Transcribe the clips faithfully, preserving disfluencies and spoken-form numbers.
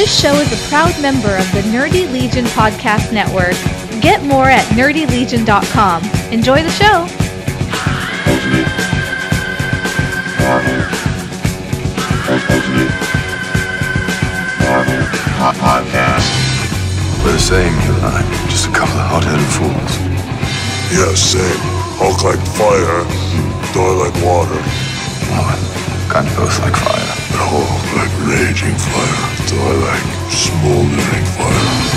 This show is a proud member of the Nerdy Legion Podcast Network. Get more at nerdy legion dot com. Enjoy the show. Podcast. We're the same, you and I. Just a couple of hot-headed fools. Yeah, same. Hulk like fire, Thor like water. Well, kind of both like fire. Hulk like raging fire, Thor like smoldering fire.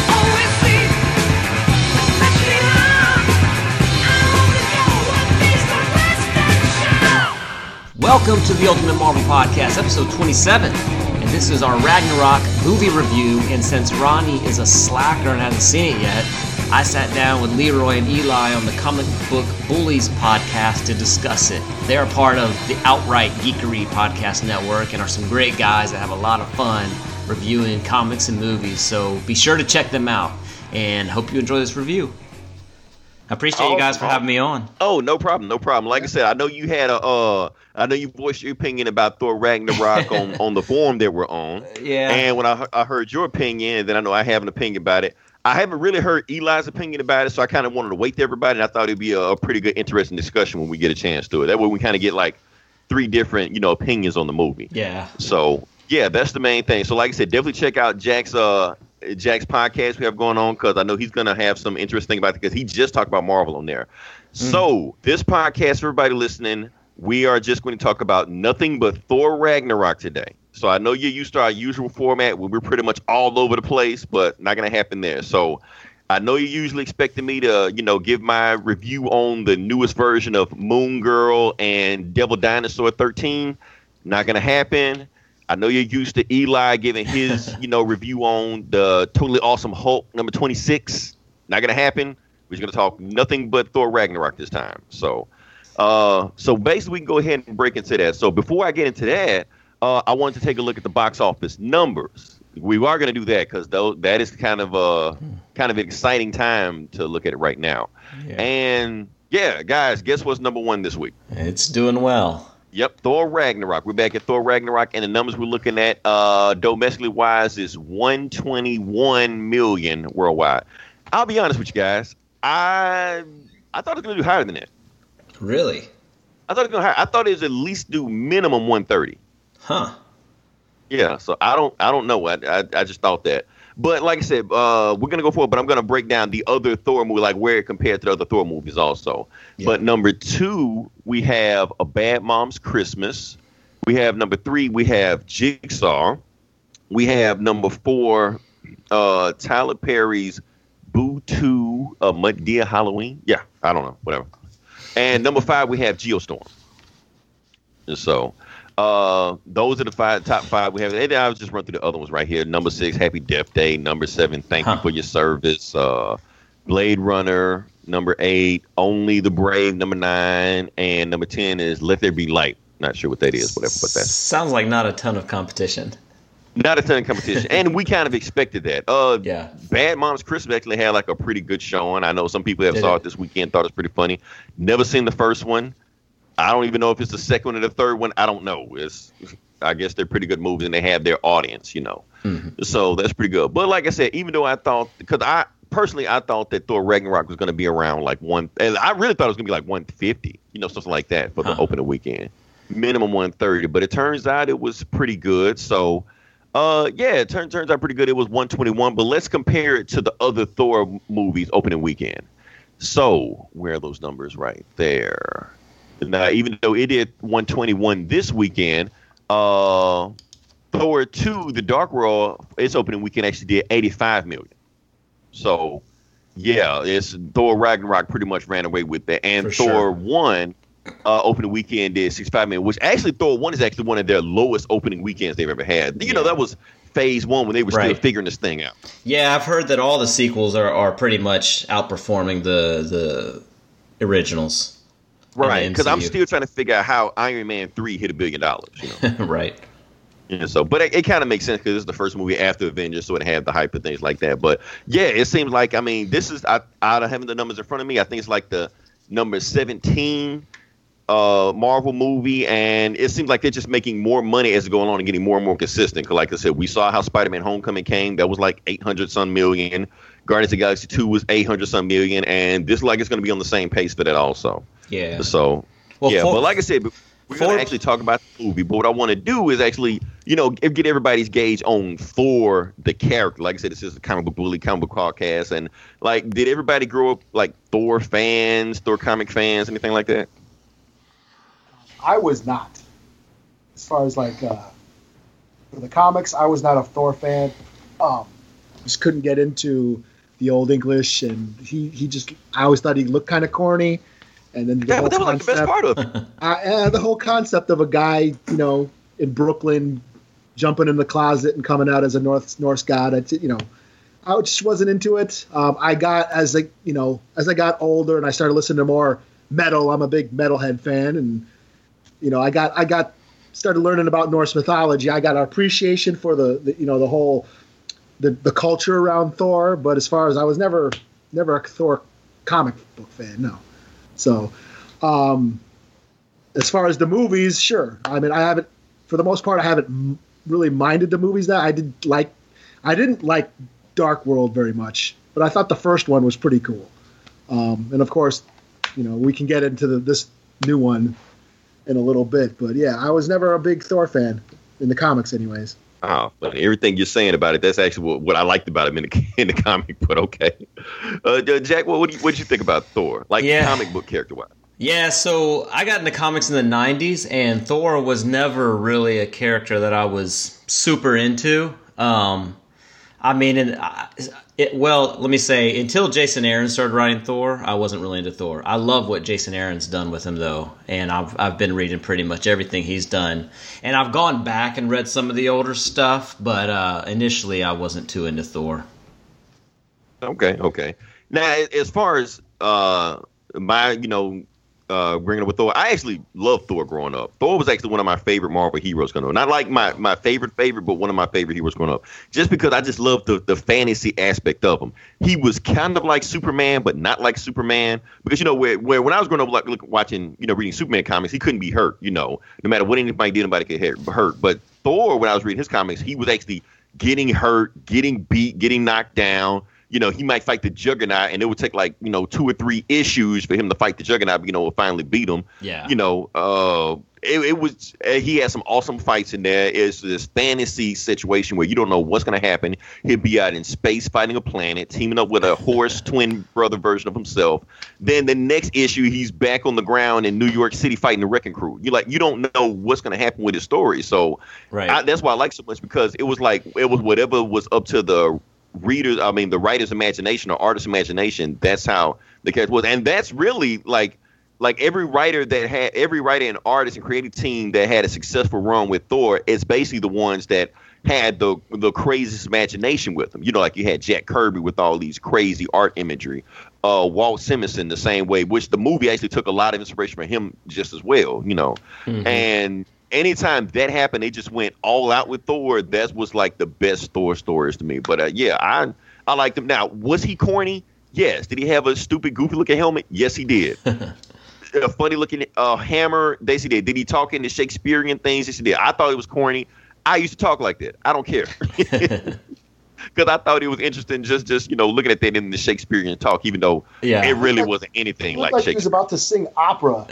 Welcome to the Ultimate Marvel Podcast, episode twenty-seven. And this is our Ragnarok movie review. And since Ronnie is a slacker and hasn't seen it yet, I sat down with Leroy and Eli on the Comic Book Bullies podcast to discuss it. They're a part of the Outright Geekery podcast network and are some great guys that have a lot of fun reviewing comics and movies. So be sure to check them out and hope you enjoy this review. I appreciate oh, you guys for having me on. Oh, no problem, no problem. Like I said, I know you had a, uh, I know you voiced your opinion about Thor Ragnarok on, on the forum that we're on. Yeah. And when I, I heard your opinion, and then I know I have an opinion about it. I haven't really heard Eli's opinion about it, so I kind of wanted to wait to everybody, and I thought it'd be a, a pretty good, interesting discussion when we get a chance to it. That way we kind of get like three different, you know, opinions on the movie. Yeah. So yeah, that's the main thing. So like I said, definitely check out Jack's uh Jack's podcast we have going on, because I know he's gonna have some interesting about it, because he just talked about Marvel on there. Mm. So this podcast, for everybody listening, we are just going to talk about nothing but Thor Ragnarok today. So I know you're used to our usual format where we're pretty much all over the place, but not going to happen there. So I know you're usually expecting me to, you know, give my review on the newest version of Moon Girl and Devil Dinosaur thirteen. Not going to happen. I know you're used to Eli giving his, you know, review on the Totally Awesome Hulk number twenty-six. Not going to happen. We're just going to talk nothing but Thor Ragnarok this time. So, uh, so basically we can go ahead and break into that. So before I get into that, Uh, I wanted to take a look at the box office numbers. We are going to do that because that is kind of a kind of an exciting time to look at it right now. Yeah. And yeah, guys, guess what's number one this week? It's doing well. Yep, Thor Ragnarok. We're back at Thor Ragnarok, and the numbers we're looking at, uh, domestically wise, is one hundred twenty-one million worldwide. I'll be honest with you guys. I I thought it was going to do higher than that. Really? I thought it was going to higher. I thought it was at least do minimum one hundred thirty. Huh. Yeah, so I don't I don't know. I, I I just thought that. But like I said, uh, we're going to go forward, but I'm going to break down the other Thor movie, like where it compared to the other Thor movies also. Yeah. But number two, we have A Bad Mom's Christmas. We have number three, we have Jigsaw. We have number four, uh, Tyler Perry's Boo two, uh, Dear Halloween. Yeah, I don't know, whatever. And number five, we have Geostorm. And so... Uh, those are the five top five we have. And I was just run through the other ones right here. Number six, Happy Death Day. Number seven, Thank huh. You for Your Service. Uh, Blade Runner. Number eight, Only the Brave. Number nine, and number ten is Let There Be Light. Not sure what that is, whatever. But that sounds like not a ton of competition. Not a ton of competition, and we kind of expected that. Uh, yeah. Bad Moms Christmas actually had like a pretty good showing. I know some people have Did saw it? it this weekend, thought it was pretty funny. Never seen the first one. I don't even know if it's the second one or the third one. I don't know. It's, I guess they're pretty good movies, and they have their audience, you know. Mm-hmm. So that's pretty good. But like I said, even though I thought, because I personally I thought that Thor Ragnarok was going to be around like one, and I really thought it was going to be like one fifty, you know, something like that for the huh. opening weekend, minimum one thirty. But it turns out it was pretty good. So, uh, yeah, it turns turns out pretty good. It was one twenty-one. But let's compare it to the other Thor movies opening weekend. So where are those numbers right there? Now, even though it did one twenty-one this weekend, uh, Thor two, The Dark World, its opening weekend actually did eighty-five million. So, yeah, it's Thor Ragnarok pretty much ran away with that. And For Thor sure. one, uh, opening weekend did sixty-five million, which actually Thor one is actually one of their lowest opening weekends they've ever had. You yeah. know, that was phase one when they were right. still figuring this thing out. Yeah, I've heard that all the sequels are, are pretty much outperforming the the originals. Right, because I'm still trying to figure out how Iron Man three hit a billion dollars. You know? Right. Yeah, so, but it, it kind of makes sense because it's the first movie after Avengers, so it had the hype and things like that. But yeah, it seems like, I mean, this is, I, out of having the numbers in front of me, I think it's like the number seventeen uh, Marvel movie, and it seems like they're just making more money as it's going on and getting more and more consistent. 'Cause like I said, we saw how Spider-Man Homecoming came. That was like eight hundred some million. Guardians of the Galaxy two was eight hundred some million, and this like it's going to be on the same pace for that also. Yeah. So, well, yeah, for, but like I said, we're going to actually talk about the movie. But what I want to do is actually, you know, get everybody's gauge on Thor, the character. Like I said, this is a comic book bully, comic book podcast. And, like, did everybody grow up, like, Thor fans, Thor comic fans, anything like that? I was not. As far as, like, uh, for the comics, I was not a Thor fan. Um, just couldn't get into the Old English. And he, he just, I always thought he looked kind of corny. And then the yeah, whole but that was like the best part of it. uh, uh, the whole concept of a guy, you know, in Brooklyn, jumping in the closet and coming out as a North Norse god. I, you know, I just wasn't into it. Um, I got as like, you know, as I got older and I started listening to more metal. I'm a big metalhead fan, and you know, I got I got started learning about Norse mythology. I got an appreciation for the, the you know the whole the the culture around Thor. But as far as I was never never a Thor comic book fan, no. So, um, as far as the movies, sure. I mean, I haven't, for the most part, I haven't m- really minded the movies that I did like. I didn't like Dark World very much, but I thought the first one was pretty cool. Um, and of course, you know, we can get into the, this new one in a little bit. But yeah, I was never a big Thor fan in the comics, anyways. Oh, but everything you're saying about it, that's actually what, what I liked about him in the, in the comic, but okay. Uh, Jack, what, what do you, what did you think about Thor? Like, yeah. comic book character-wise? Yeah, so I got into comics in the nineties, and Thor was never really a character that I was super into. Um, I mean, and I, it, well, let me say, until Jason Aaron started writing Thor, I wasn't really into Thor. I love what Jason Aaron's done with him, though, and I've I've been reading pretty much everything he's done. And I've gone back and read some of the older stuff, but uh, initially I wasn't too into Thor. Okay, okay. Now, as far as uh, my, you know, uh, bringing up with Thor, I actually loved Thor growing up. Thor was actually one of my favorite Marvel heroes growing up. Not like my, my favorite favorite, but one of my favorite heroes growing up. Just because I just loved the, the fantasy aspect of him. He was kind of like Superman, but not like Superman. Because, you know, where, where when I was growing up, like look, watching, you know, reading Superman comics, he couldn't be hurt, you know. No matter what anybody did, nobody could get hurt. But Thor, when I was reading his comics, he was actually getting hurt, getting beat, getting knocked down. You know, he might fight the Juggernaut, and it would take like, you know, two or three issues for him to fight the Juggernaut, but, you know, will finally beat him. Yeah. You know, uh, it, it was, uh, he had some awesome fights in there. It's this fantasy situation where you don't know what's going to happen. He'll be out in space fighting a planet, teaming up with a horse twin brother version of himself. Then the next issue, he's back on the ground in New York City fighting the Wrecking Crew. You're like, you don't know what's going to happen with his story. So right. I, that's why I like so much, because it was like, it was whatever was up to the readers, I mean, the writer's imagination or artist's imagination. That's how the character was. And that's really like, like every writer that had, every writer and artist and creative team that had a successful run with Thor is basically the ones that had the the craziest imagination with them. You know, like you had Jack Kirby with all these crazy art imagery. Uh, Walt Simonson the same way, which the movie actually took a lot of inspiration from him just as well, you know. Mm-hmm. And anytime that happened, they just went all out with Thor. That was like the best Thor stories to me. But uh, yeah, I I liked him. Now, was he corny? Yes. Did he have a stupid, goofy looking helmet? Yes, he did. A funny looking uh, hammer? Yes, he did. Did he talk into Shakespearean things? Yes, he did. I thought it was corny. I used to talk like that. I don't care. Because I thought it was interesting just, just you know, looking at that in the Shakespearean talk, even though yeah. it really like, wasn't anything like, like Shakespeare. He was about to sing opera.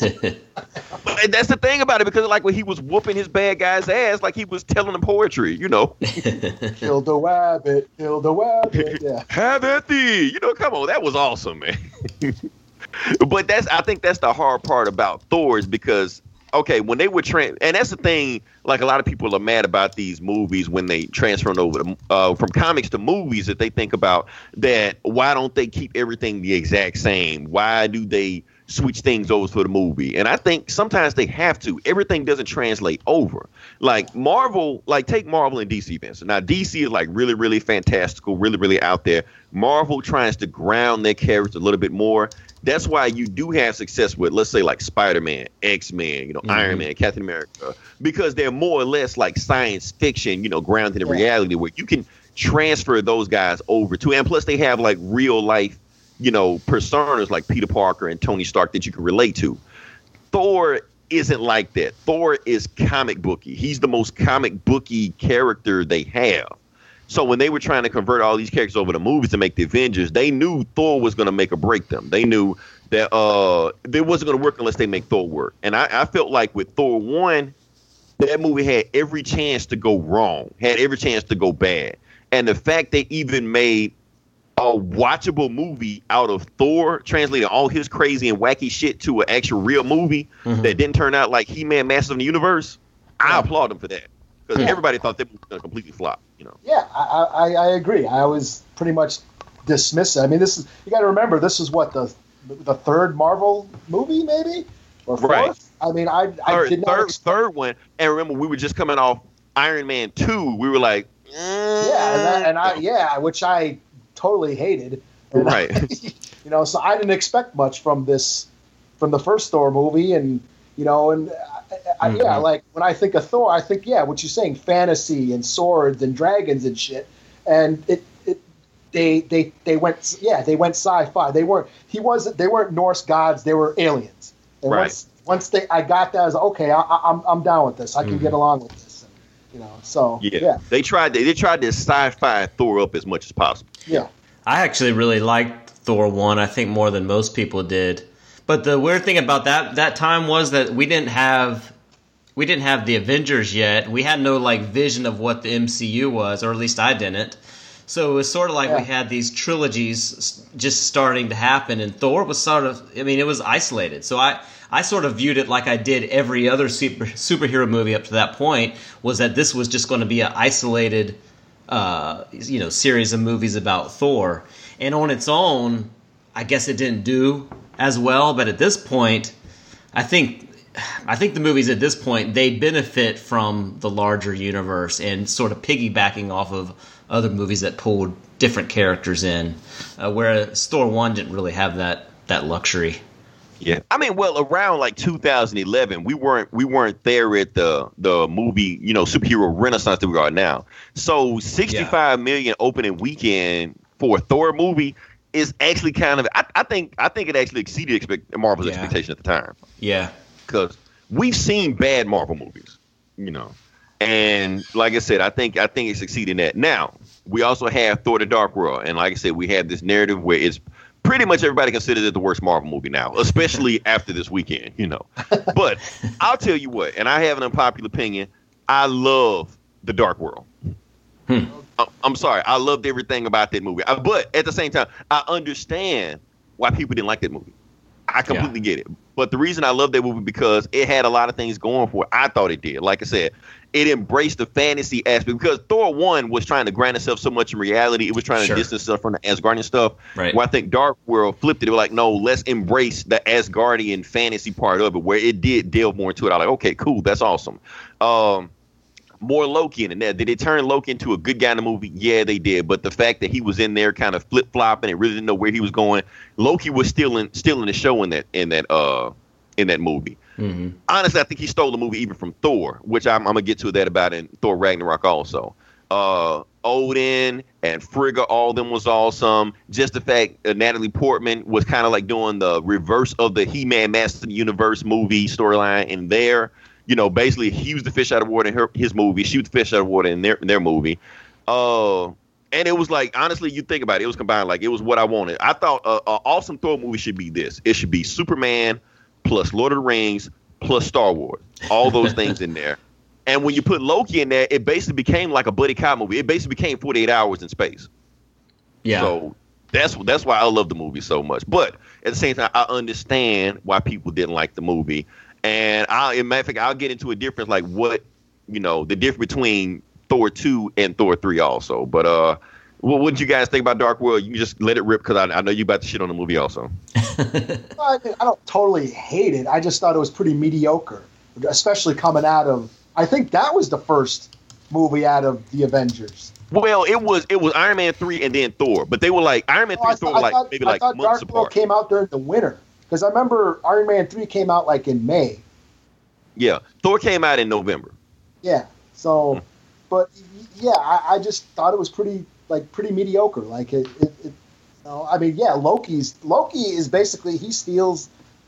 But that's the thing about it, because like when he was whooping his bad guy's ass, like he was telling them poetry, you know. Kill the rabbit, kill the rabbit. Yeah. Have at thee. You know, come on, that was awesome, man. But that's, I think that's the hard part about Thor, is because, okay, when they were trans, and that's the thing, like a lot of people are mad about these movies when they transfer over to, uh, from comics to movies, that they think about that, why don't they keep everything the exact same? Why do they switch things over for the movie? And I think sometimes they have to. Everything doesn't translate over. Like Marvel, like take Marvel and D C events. Now D C is like really, really fantastical, really, really out there. Marvel tries to ground their characters a little bit more. That's why you do have success with, let's say, like Spider-Man, X-Men, you know, mm-hmm. Iron Man, Captain America, because they're more or less like science fiction, you know, grounded in yeah. reality, where you can transfer those guys over to. And plus they have like real life, you know, personas like Peter Parker and Tony Stark that you can relate to. Thor isn't like that. Thor is comic booky. He's the most comic booky character they have. So when they were trying to convert all these characters over to movies to make the Avengers, they knew Thor was going to make or break them. They knew that uh, it wasn't going to work unless they make Thor work. And I, I felt like with Thor one, that movie had every chance to go wrong, had every chance to go bad. And the fact they even made a watchable movie out of Thor, translating all his crazy and wacky shit to an actual real movie mm-hmm. that didn't turn out like He-Man Masters of the Universe, I applaud them for that. Because yeah. everybody thought that was going to completely flop, you know. Yeah, I, I, I agree. I was pretty much dismissive. I mean, this is you got to remember, this is what the the third Marvel movie, maybe, or fourth. Right. I mean, I, I third, did not third, expect... third one. And remember, we were just coming off Iron Man two. We were like, mm. yeah, and, that, and I yeah, which I totally hated. And right. I, you know, so I didn't expect much from this, from the first Thor movie, and you know, and. I, mm-hmm. Yeah, like when I think of Thor, I think yeah, what you're saying, fantasy and swords and dragons and shit, and it, it, they, they, they went, yeah, they went sci-fi. They weren't, he wasn't, they weren't Norse gods. They were aliens. And right. Once, once they, I got that, I was like, okay, I, I'm, I'm down with this. I can mm-hmm. get along with this. And, you know, so yeah. yeah, they tried to, they tried to sci-fi Thor up as much as possible. Yeah, I actually really liked Thor one. I think more than most people did. But the weird thing about that that time was that we didn't have. We didn't have the Avengers yet. We had no like vision of what the M C U was, or at least I didn't. So it was sort of like yeah. we had these trilogies just starting to happen, and Thor was sort of, I mean, it was isolated. So I, I sort of viewed it like I did every other super, superhero movie up to that point, was that this was just going to be an isolated, uh, you know, series of movies about Thor. And on its own, I guess it didn't do as well. But at this point, I think... I think the movies at this point, they benefit from the larger universe and sort of piggybacking off of other movies that pulled different characters in, uh, whereas Thor one didn't really have that that luxury. Yeah, I mean, well, around like two thousand eleven, we weren't we weren't there at the the movie, you know, superhero renaissance that we are now. So sixty-five yeah. million opening weekend for a Thor movie is actually kind of, I, I think I think it actually exceeded expect, Marvel's yeah. expectation at the time. Yeah. Because we've seen bad Marvel movies, you know, and like I said, I think I think it succeeded in that. Now we also have Thor: The Dark World, and like I said, we have this narrative where it's pretty much everybody considers it the worst Marvel movie now, especially after this weekend, you know. But I'll tell you what, and I have an unpopular opinion. I love The Dark World. Hmm. I'm sorry, I loved everything about that movie, but at the same time, I understand why people didn't like that movie. I completely yeah. get it. But the reason I love that movie because it had a lot of things going for it. I thought it did. Like I said, it embraced the fantasy aspect because Thor one was trying to ground itself so much in reality. It was trying sure. to distance itself from the Asgardian stuff. Right. Where I think Dark World flipped it. They were like, no, let's embrace the Asgardian fantasy part of it where it did delve more into it. I was like, okay, cool. That's awesome. Um, more Loki in it. Did they turn Loki into a good guy in the movie? Yeah, they did. But the fact that he was in there kind of flip flopping and really didn't know where he was going, Loki was still in still in the show in that in that uh in that movie. Mm-hmm. Honestly, I think he stole the movie even from Thor, which I'm, I'm gonna get to that about in Thor Ragnarok also. Uh, Odin and Frigga, all of them was awesome. Just the fact that Natalie Portman was kind of like doing the reverse of the He-Man Master of the Universe movie storyline in there. You know, basically, he was the fish out of water in her, his movie. She was the fish out of water in their in their movie. Uh, and it was like, honestly, you think about it, it was combined. Like, it was what I wanted. I thought an awesome Thor movie should be this. It should be Superman plus Lord of the Rings plus Star Wars. All those things in there. And when you put Loki in there, it basically became like a buddy cop movie. It basically became forty-eight hours in space. Yeah. So that's that's why I love the movie so much. But at the same time, I understand why people didn't like the movie. And I'll, in matter of fact, I'll get into a difference, like what, you know, the difference between Thor two and Thor three also. But uh, well, what did you guys think about Dark World? You can just let it rip because I, I know you about to shit on the movie also. I, I don't totally hate it. I just thought it was pretty mediocre, especially coming out of, I think that was the first movie out of the Avengers. Well, it was it was Iron Man three and then Thor. But they were like, Iron Man three and Thor were like thought, maybe I like thought months Dark apart. World came out during the winter. Because I remember Iron Man three came out like in May. Yeah, Thor came out in November. Yeah, so, mm. but yeah, I, I just thought it was pretty like pretty mediocre. Like it, it, it you know, I mean, yeah, Loki's Loki is basically he steals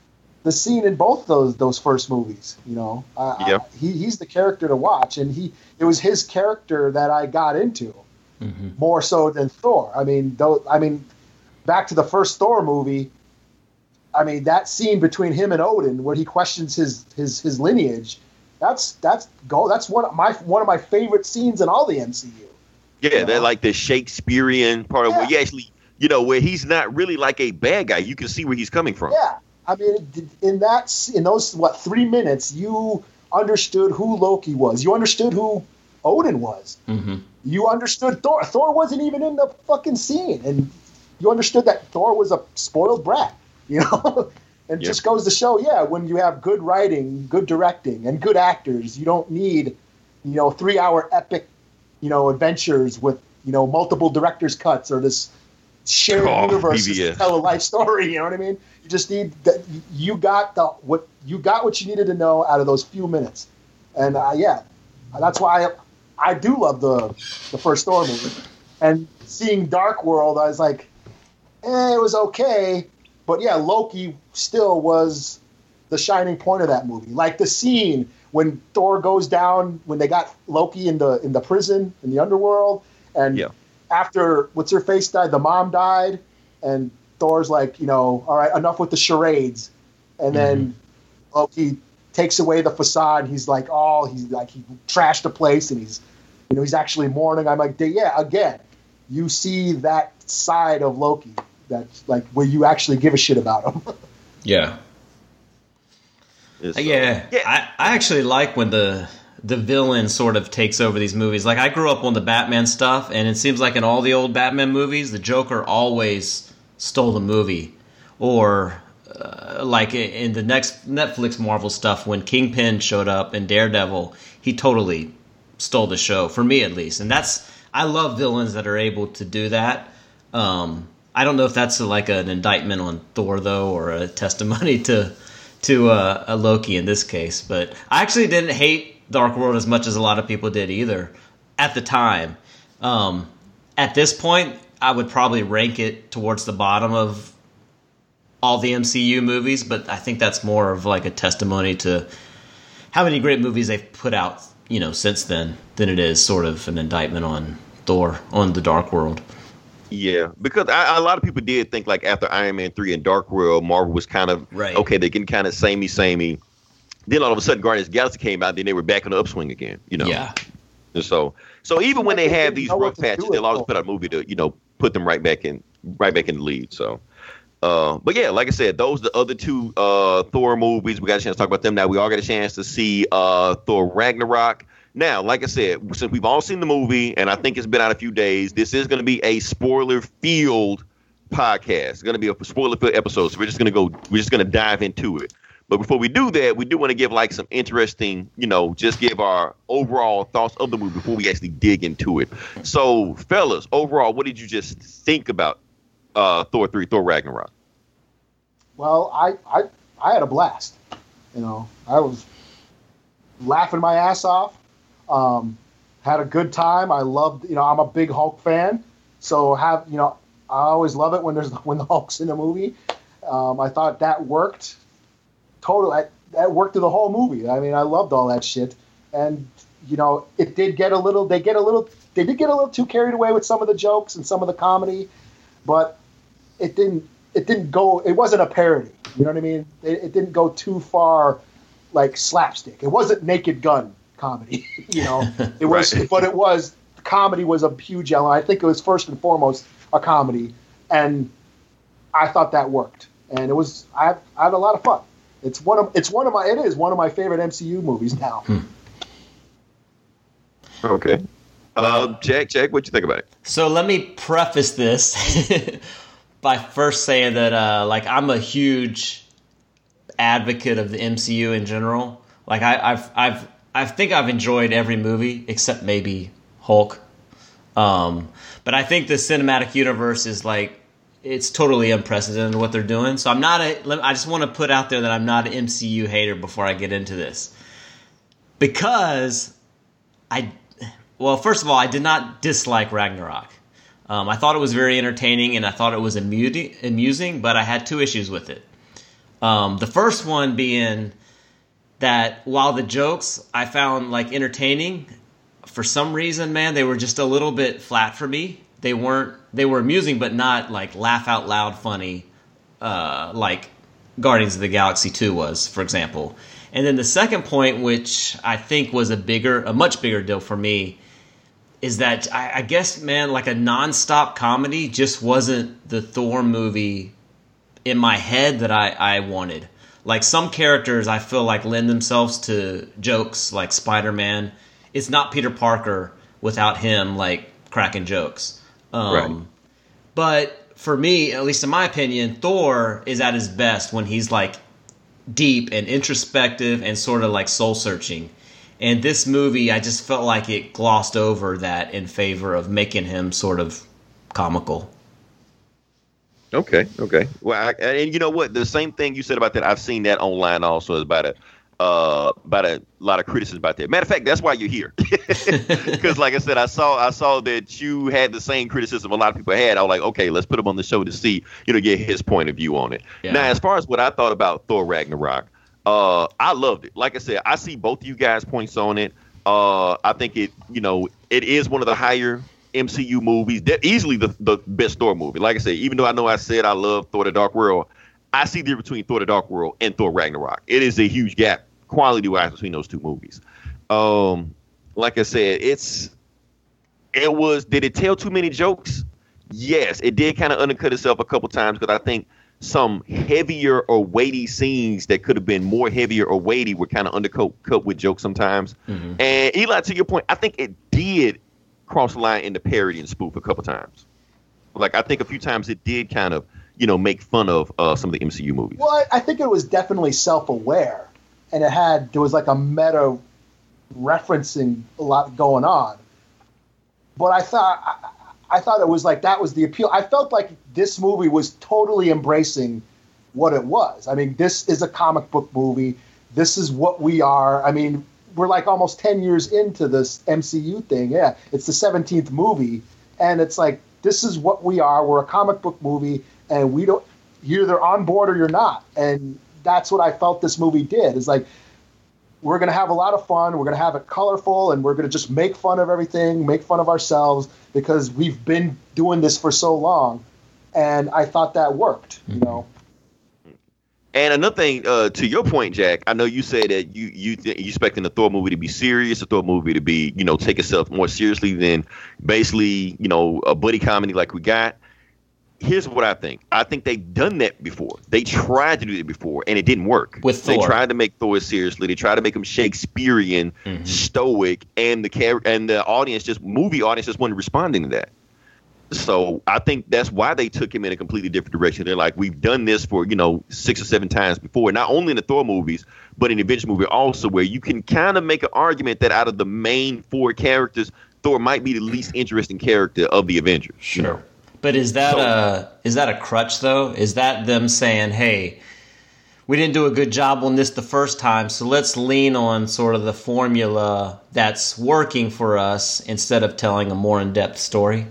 the scene in both those those first movies. You know, I, yeah. I, he he's the character to watch, and he it was his character that I got into mm-hmm. more so than Thor. I mean, though, I mean, back to the first Thor movie. I mean, that scene between him and Odin, where he questions his his his lineage, that's that's go that's one of my one of my favorite scenes in all the M C U. Yeah, you they're know? like the Shakespearean part of yeah. where you actually, you know, where he's not really like a bad guy. You can see where he's coming from. Yeah, I mean, in that in those what three minutes, you understood who Loki was. You understood who Odin was. Mm-hmm. You understood Thor. Thor wasn't even in the fucking scene, and you understood that Thor was a spoiled brat. You know, and it yep. just goes to show, yeah, when you have good writing, good directing, and good actors, you don't need, you know, three-hour epic, you know, adventures with, you know, multiple director's cuts or this shared oh, universe to tell a life story. You know what I mean? You just need that. You got the what you got what you needed to know out of those few minutes, and uh, yeah, that's why I, I do love the the first Thor movie. And seeing Dark World, I was like, eh, it was okay. But yeah, Loki still was the shining point of that movie. Like the scene when Thor goes down, when they got Loki in the in the prison in the underworld, and yeah. after what's her face died, the mom died, and Thor's like, you know, all right, enough with the charades, and then mm-hmm. Loki takes away the facade. And he's like, oh, he's like he trashed the place, and he's, you know, he's actually mourning. I'm like, yeah, again, you see that side of Loki. That's like where you actually give a shit about him. yeah. Uh, yeah. Yeah. I, I actually like when the the villain sort of takes over these movies. Like I grew up on the Batman stuff, and it seems like in all the old Batman movies, the Joker always stole the movie. Or uh, like in the next Netflix Marvel stuff, when Kingpin showed up in Daredevil, he totally stole the show, for me at least. And that's, I love villains that are able to do that. Um, I don't know if that's like an indictment on Thor, though, or a testimony to to uh, a Loki in this case. But I actually didn't hate Dark World as much as a lot of people did either at the time. Um, at this point, I would probably rank it towards the bottom of all the M C U movies, but I think that's more of like a testimony to how many great movies they've put out, you know, since then, than it is sort of an indictment on Thor, on the Dark World. Yeah, because I, a lot of people did think like after Iron Man three and Dark World, Marvel was kind of, right. okay, they getting kind of samey, samey. Then all of a sudden Guardians of the Galaxy came out, then they were back on the upswing again, you know? Yeah. And so, so even when they have these rough patches, they'll always put out a movie to, you know, put them right back in, right back in the lead. So, uh, but yeah, like I said, those are the other two uh, Thor movies. We got a chance to talk about them. Now we all got a chance to see uh, Thor Ragnarok. Now, like I said, since we've all seen the movie, and I think it's been out a few days, this is going to be a spoiler-filled podcast. It's going to be a spoiler-filled episode, so we're just going to go, we're just going to dive into it. But before we do that, we do want to give like some interesting, you know, just give our overall thoughts of the movie before we actually dig into it. So, fellas, overall, what did you just think about uh, Thor three, Thor Ragnarok? Well, I, I, I had a blast. You know, I was laughing my ass off. Um, had a good time. I loved, you know, I'm a big Hulk fan, so have, you know, I always love it when there's when the Hulk's in a movie. Um, I thought that worked totally. That worked through the whole movie. I mean, I loved all that shit, and you know, it did get a little. They get a little. They did get a little too carried away with some of the jokes and some of the comedy, but it didn't. It didn't go. It wasn't a parody. You know what I mean? It, it didn't go too far, like slapstick. It wasn't Naked Gun comedy, you know. It was, right. But it was comedy was a huge element. I think it was first and foremost a comedy, and I thought that worked. And it was I, I had a lot of fun. It's one of it's one of my it is one of my favorite M C U movies now. Hmm. Okay, uh, Jack, Jack, what you think about it? So let me preface this by first saying that uh, like I'm a huge advocate of the M C U in general. Like I, I've I've I think I've enjoyed every movie except maybe Hulk. Um, but I think the cinematic universe is like, it's totally unprecedented what they're doing. So I'm not a, I just want to put out there that I'm not an M C U hater before I get into this. Because I, well, first of all, I did not dislike Ragnarok. Um, I thought it was very entertaining and I thought it was amusing, amusing, but I had two issues with it. Um, the first one being that while the jokes I found like entertaining, for some reason, man, they were just a little bit flat for me. They weren't. They were amusing, but not like laugh out loud funny, uh, like Guardians of the Galaxy two was, for example. And then the second point, which I think was a bigger, a much bigger deal for me, is that I, I guess, man, like a nonstop comedy just wasn't the Thor movie in my head that I, I wanted. Like some characters, I feel like lend themselves to jokes, like Spider-Man. It's not Peter Parker without him, like cracking jokes. Um, right. But for me, at least in my opinion, Thor is at his best when he's like deep and introspective and sort of like soul searching. And this movie, I just felt like it glossed over that in favor of making him sort of comical. Okay, okay. Well, I, and you know what? The same thing you said about that, I've seen that online also about a uh, about a lot of criticism about that. Matter of fact, that's why you're here. Because, like I said, I saw I saw that you had the same criticism a lot of people had. I was like, okay, let's put him on the show to see, you know, get his point of view on it. Yeah. Now, as far as what I thought about Thor Ragnarok, uh, I loved it. Like I said, I see both of you guys' points on it. Uh, I think it, you know, it is one of the higher M C U movies. That easily the, the best Thor movie. Like I said, even though I know I said I love Thor: The Dark World, I see the difference between Thor: The Dark World and Thor Ragnarok. It is a huge gap quality-wise between those two movies. Um, like I said, it's it was. Did it tell too many jokes? Yes, it did kind of undercut itself a couple times because I think some heavier or weighty scenes that could have been more heavier or weighty were kind of undercut cut with jokes sometimes. Mm-hmm. And Eli, to your point, I think it did cross the line into parody and spoof a couple times. Like I think a few times it did kind of, you know, make fun of uh, some of the M C U movies. Well, I, I think it was definitely self-aware, and it had there was like a meta referencing a lot going on. But I thought I, I thought it was like that was the appeal. I felt like this movie was totally embracing what it was. I mean, this is a comic book movie. This is what we are. I mean, we're like almost ten years into this M C U thing. Yeah, it's the seventeenth movie, and it's like this is what we are. We're a comic book movie, and we don't. You're either on board or you're not, and that's what I felt this movie did. Is like we're gonna have a lot of fun. We're gonna have it colorful, and we're gonna just make fun of everything, make fun of ourselves because we've been doing this for so long, and I thought that worked. You know. And another thing, uh, to your point, Jack, I know you said that you you th- you expecting the Thor movie to be serious, a Thor movie to be, you know, take itself more seriously than basically, you know, a buddy comedy like we got. Here's what I think. I think they've done that before. They tried to do it before, and it didn't work. With They Thor. tried to make Thor seriously. They tried to make him Shakespearean, mm-hmm. stoic, and the char- and the audience, just movie audience, just wasn't responding to that. So I think that's why they took him in a completely different direction. They're like, we've done this for, you know, six or seven times before, not only in the Thor movies, but in the Avengers movie also, where you can kind of make an argument that out of the main four characters, Thor might be the least interesting character of the Avengers. Sure. You know? But is that So- a is that a crutch though? Is that them saying, hey, we didn't do a good job on this the first time, so let's lean on sort of the formula that's working for us instead of telling a more in-depth story?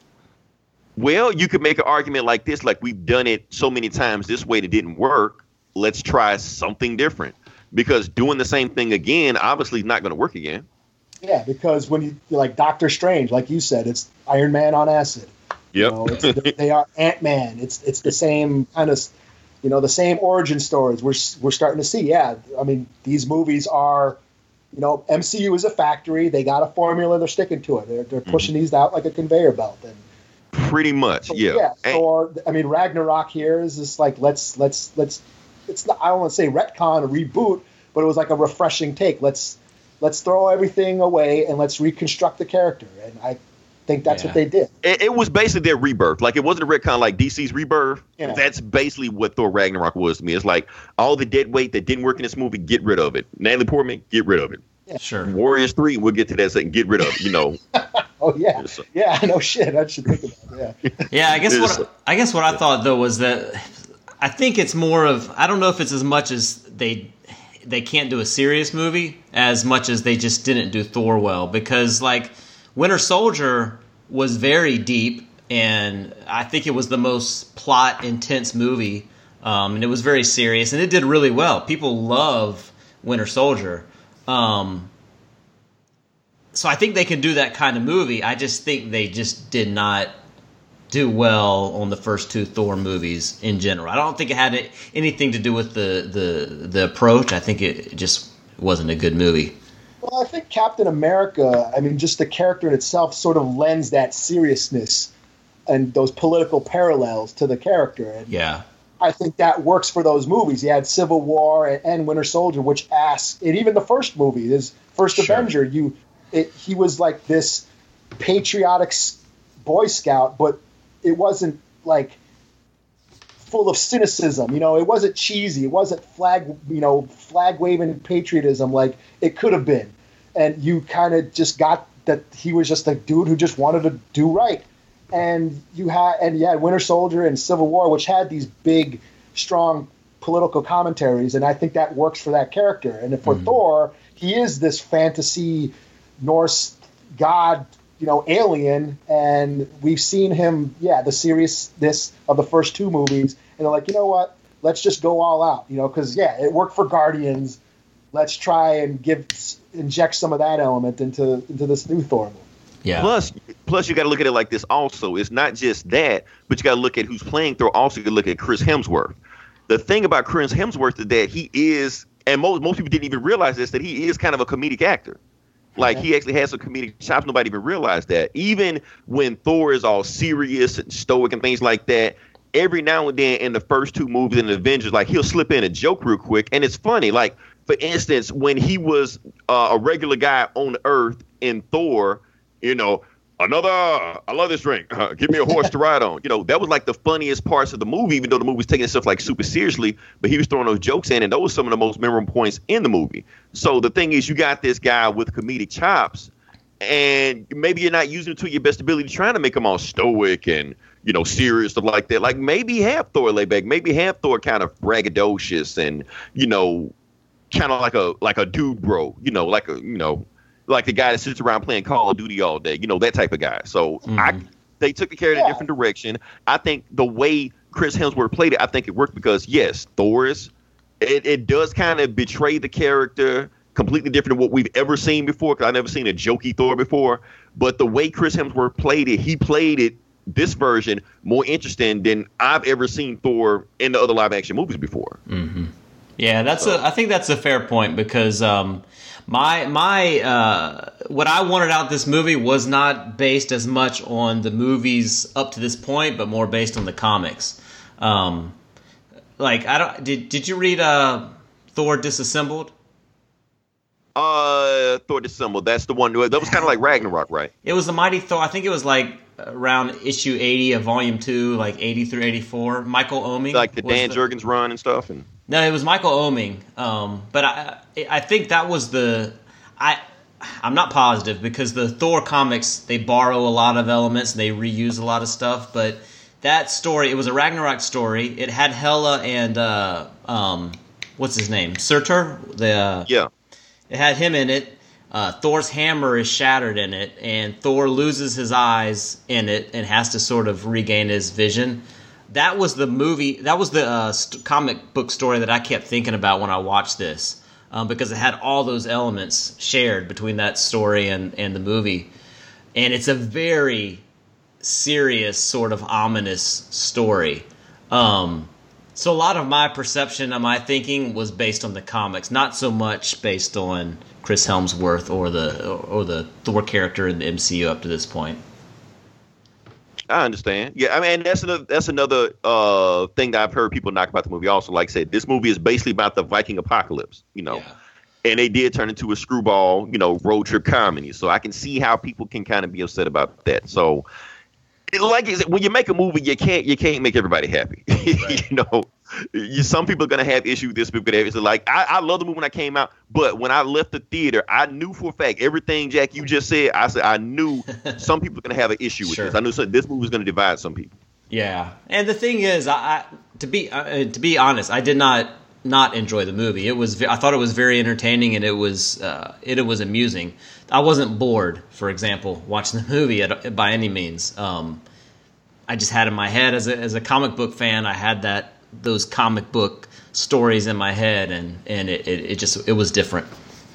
Well, you could make an argument like this, like we've done it so many times this way that didn't work. Let's try something different, because doing the same thing again obviously is not going to work again. Yeah, because when you like Doctor Strange, like you said, it's Iron Man on acid. You Yep. know, it's, they are Ant-Man. It's it's the same kind of, you know, the same origin stories we're we're starting to see. Yeah, I mean, these movies are, you know, M C U is a factory. They got a formula. They're sticking to it. They're they're pushing mm-hmm. these out like a conveyor belt. And Pretty much, so, yeah. Yeah. And- So I mean, Ragnarok here is just like let's let's let's. It's not, I don't want to say retcon or reboot, but it was like a refreshing take. Let's let's throw everything away and let's reconstruct the character. And I think that's Yeah. what they did. It, it was basically their rebirth. Like, it wasn't a retcon like D C's Rebirth. Yeah. That's basically what Thor Ragnarok was to me. It's like all the dead weight that didn't work in this movie, get rid of it. Natalie Portman, get rid of it. Sure. Warriors three, we'll get to that second. Get rid of it, you know. Oh yeah, Yes, sir. yeah. No shit. I should think about it. Yeah. Yeah, I guess Yes. what I guess what I thought though was that I think it's more of I don't know if it's as much as they they can't do a serious movie as much as they just didn't do Thor well, because like Winter Soldier was very deep and I think it was the most plot intense movie um, and it was very serious, and it did really well. People love Winter Soldier. Um, so I think they can do that kind of movie. I just think they just did not do well on the first two Thor movies in general. I don't think it had anything to do with the, the, the approach. I think it just wasn't a good movie. Well, I think Captain America, I mean, just the character in itself sort of lends that seriousness and those political parallels to the character. And yeah. I think that works for those movies. You had Civil War and, and Winter Soldier, which asks, and even the first movie, his first sure. Avenger, you, it, he was like this patriotic Boy Scout, but it wasn't like full of cynicism. You know, it wasn't cheesy. It wasn't flag, you know, flag waving patriotism like it could have been. And you kind of just got that he was just a dude who just wanted to do right. And you had, and you had Winter Soldier and Civil War, which had these big, strong political commentaries, and I think that works for that character. And for mm-hmm. Thor, he is this fantasy Norse god, you know, alien, and we've seen him, yeah, the seriousness of the first two movies, and they're like, you know what, let's just go all out, you know, because, yeah, it worked for Guardians. Let's try and give inject some of that element into into this new Thor movie. Yeah. Plus, plus you got to look at it like this also. It's not just that, but you got to look at who's playing Thor. Also, you got to look at Chris Hemsworth. The thing about Chris Hemsworth is that he is, and most most people didn't even realize this, that he is kind of a comedic actor. Like, he actually has some comedic chops. Nobody even realized that. Even when Thor is all serious and stoic and things like that, every now and then in the first two movies in the Avengers, like, he'll slip in a joke real quick, and it's funny. Like, for instance, when he was uh, a regular guy on Earth in Thor, you know, another, I love this drink. Uh, give me a horse to ride on. You know, that was like the funniest parts of the movie, even though the movie was taking itself like super seriously. But he was throwing those jokes in, and those were some of the most memorable points in the movie. So the thing is, you got this guy with comedic chops, and maybe you're not using it to your best ability, trying to make him all stoic and, you know, serious, stuff like that. Like, maybe have Thor lay back, maybe have Thor kind of braggadocious and, you know, kind of like a like a dude bro, you know, like a, you know, like the guy that sits around playing Call of Duty all day, you know, that type of guy. So mm-hmm. I, they took the character in a different direction. I think the way Chris Hemsworth played it, I think it worked because, yes, Thor is, it, it does kind of betray the character, completely different than what we've ever seen before, because I've never seen a jokey Thor before. But the way Chris Hemsworth played it, he played it, this version, more interesting than I've ever seen Thor in the other live action movies before. Mm-hmm. Yeah, that's so. a. I think that's a fair point because um, my my uh, what I wanted out of this movie was not based as much on the movies up to this point, but more based on the comics. Um, like I don't did did you read uh, Thor Disassembled? Uh, Thor Disassembled. That's the one that was kind of like Ragnarok, right? It was the Mighty Thor. I think it was like around issue eighty of volume two, like eighty through eighty-four. Michael Oeming, like the Dan the, Jurgens run and stuff, and. No, it was Michael Oeming, um, but I I think that was the I I'm not positive because the Thor comics, they borrow a lot of elements and they reuse a lot of stuff, but that story, it was a Ragnarok story. It had Hela and uh, um, what's his name, Surtur. The uh, yeah, it had him in it. Uh, Thor's hammer is shattered in it, and Thor loses his eyes in it and has to sort of regain his vision. That was the movie, that was the uh, st- comic book story that I kept thinking about when I watched this, um, because it had all those elements shared between that story and, and the movie. And it's a very serious, sort of ominous story. Um, so a lot of my perception and my thinking was based on the comics, not so much based on Chris Hemsworth or the or the Thor character in the M C U up to this point. I understand. Yeah, I mean, that's another that's another uh, thing that I've heard people knock about the movie. Also, like I said, this movie is basically about the Viking apocalypse, you know, yeah. And they did turn into a screwball, you know, road trip comedy. So I can see how people can kind of be upset about that. So, it, like when you make a movie, you can't you can't make everybody happy. Right. You know, you, some people are gonna have issues with this. People gonna have issues. Like I, I love the movie when I came out, but when I left the theater, I knew for a fact everything Jack you just said. I said I knew some people are gonna have an issue with sure. this. I knew some, this movie was gonna divide some people. Yeah, and the thing is, I, I to be uh, to be honest, I did not not enjoy the movie. It was I thought it was very entertaining and it was uh, it, it was amusing. I wasn't bored, for example, watching the movie at, by any means. Um, I just had in my head as a as a comic book fan, I had that those comic book stories in my head, and and it, it, it just it was different.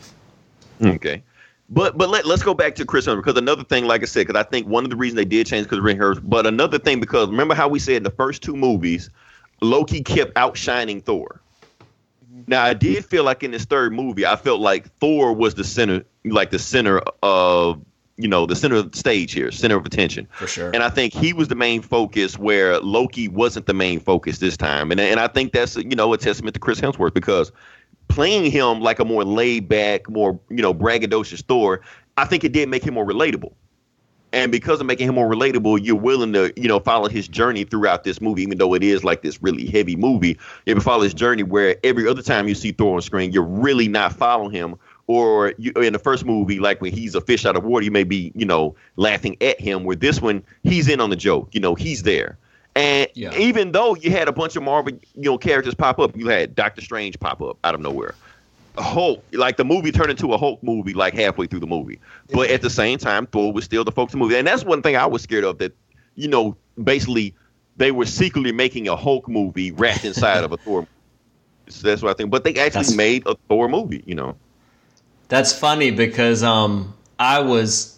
Okay. But but let, let's go back to Chris Hemsworth, because another thing, like I said, because I think one of the reasons they did change because of Rick Hemsworth, but another thing, because remember how we said in the first two movies, Loki kept outshining Thor. Now, I did feel like in this third movie, I felt like Thor was the center, like the center of, you know, the center of the stage here, center of attention. For sure. And I think he was the main focus where Loki wasn't the main focus this time. And, and I think that's, you know, a testament to Chris Hemsworth, because playing him like a more laid back, more, you know, braggadocious Thor, I think it did make him more relatable. And because of making him more relatable, you're willing to, you know, follow his journey throughout this movie, even though it is like this really heavy movie. You can follow his journey where every other time you see Thor on screen, you're really not following him. Or you, in the first movie, like when he's a fish out of water, you may be, you know, laughing at him. Where this one, he's in on the joke. You know, he's there. And yeah. even though you had a bunch of Marvel, you know, characters pop up, you had Doctor Strange pop up out of nowhere. Hulk, like the movie turned into a Hulk movie like halfway through the movie. But at the same time, Thor was still the focus of the movie. And that's one thing I was scared of, that, you know, basically they were secretly making a Hulk movie wrapped inside of a Thor movie. So that's what I think. But they actually that's, made a Thor movie, you know. That's funny because um, I was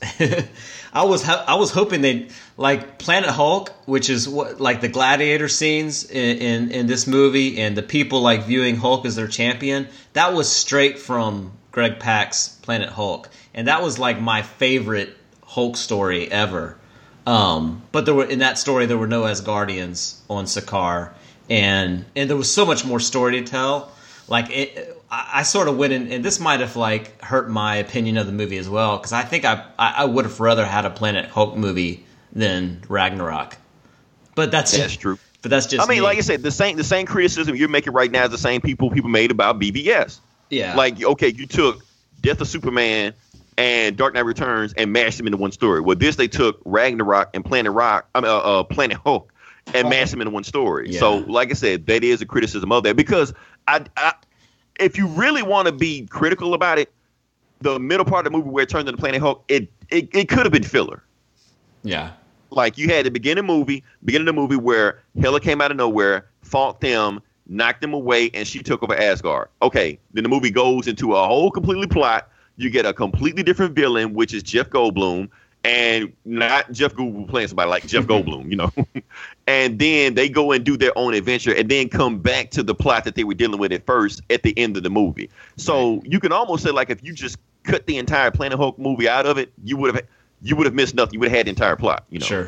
I was I was hoping they'd, like, Planet Hulk, which is what, like the gladiator scenes in, in, in this movie, and the people like viewing Hulk as their champion, that was straight from Greg Pak's Planet Hulk. And that was like my favorite Hulk story ever. Um, but there were in that story there were no Asgardians on Sakaar, and and there was so much more story to tell. Like it, I, I sort of went in, and this might have like hurt my opinion of the movie as well, because I think I I, I would have rather had a Planet Hulk movie than Ragnarok. But that's that's just, true. But that's just I mean, me. like I said, the same the same criticism you're making right now is the same people people made about B B S. Yeah. Like, okay, you took Death of Superman and Dark Knight Returns and mashed them into one story. Well, this they took Ragnarok and Planet Rock, I mean, uh, uh, Planet Hulk, and mashed them into one story. Yeah. So, like I said, that is a criticism of that, because I, I if you really want to be critical about it, the middle part of the movie where it turned into Planet Hulk, it it, it could have been filler. Yeah. Like, you had the beginning movie, beginning of the movie where Hela came out of nowhere, fought them, knocked them away, and she took over Asgard. Okay, then the movie goes into a whole completely plot. You get a completely different villain, which is Jeff Goldblum, and not Jeff Goldblum playing somebody like Jeff Goldblum, you know. And then they go and do their own adventure, and then come back to the plot that they were dealing with at first at the end of the movie. So right. You can almost say, like, if you just cut the entire Planet Hulk movie out of it, you would have you would have missed nothing. You would have had the entire plot, you know. Sure.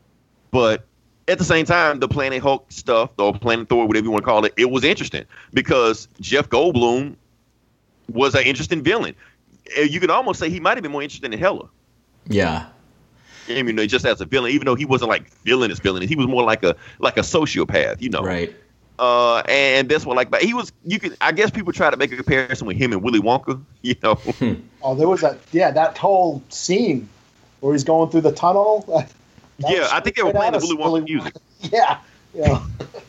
But at the same time, the Planet Hulk stuff, or Planet Thor, whatever you want to call it, it was interesting because Jeff Goldblum was an interesting villain. You could almost say he might have been more interesting than Hela. Yeah. I mean, just as a villain, even though he wasn't like villainous villain, he was more like a like a sociopath, you know. Right. Uh, and that's what like, but he was. You could, I guess, people try to make a comparison with him and Willy Wonka, you know. Oh, there was that, yeah, that whole scene where he's going through the tunnel. Yeah, I think they were playing the Willy Wonka Willy music. Yeah, yeah.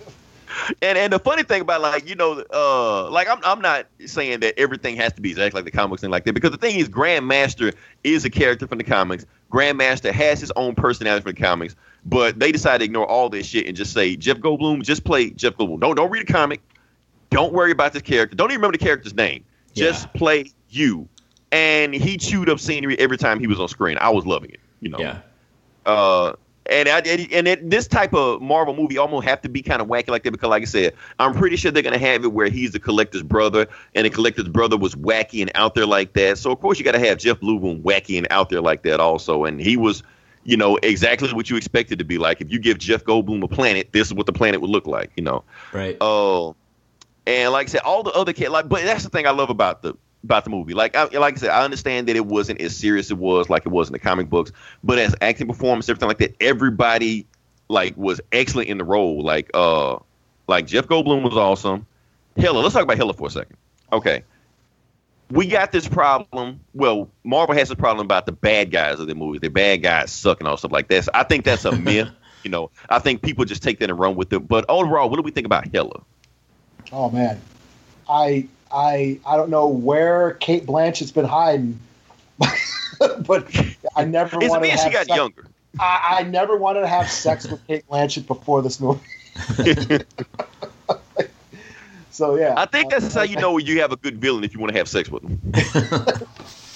And and the funny thing about, like, you know, uh, like I'm I'm not saying that everything has to be exactly like the comics and like that, because the thing is, Grandmaster is a character from the comics. Grandmaster has his own personality from the comics, but they decided to ignore all this shit and just say Jeff Goldblum, just play Jeff Goldblum. Don't don't read a comic. Don't worry about this character. Don't even remember the character's name. Just yeah. play you. And he chewed up scenery every time he was on screen. I was loving it. You know. Yeah. Uh, and I, and it, this type of Marvel movie almost have to be kind of wacky like that, because, like I said, I'm pretty sure they're gonna have it where he's the Collector's brother, and the Collector's brother was wacky and out there like that. So of course you got to have Jeff Goldblum wacky and out there like that also. And he was, you know, exactly what you expected to be like. If you give Jeff Goldblum a planet, this is what the planet would look like. You know. Right. Oh. Uh, and like I said, all the other kids, like, but that's the thing I love about the. about the movie. Like I, like I said, I understand that it wasn't as serious as it was like it was in the comic books, but as acting, performance, everything like that, everybody like was excellent in the role. Like uh, like Jeff Goldblum was awesome. Hela, let's talk about Hela for a second. Okay, we got this problem. Well, Marvel has this problem about the bad guys of the movies. The bad guys suck and all stuff like that. So I think that's a myth. You know, I think people just take that and run with it. But overall, what do we think about Hela? Oh man, I. I I don't know where Kate Blanchett's been hiding, but I never it's wanted me to and have she got sex. younger. I, I never wanted to have sex with Kate Blanchett before this movie. So yeah, I think that's how you know you have a good villain if you want to have sex with him.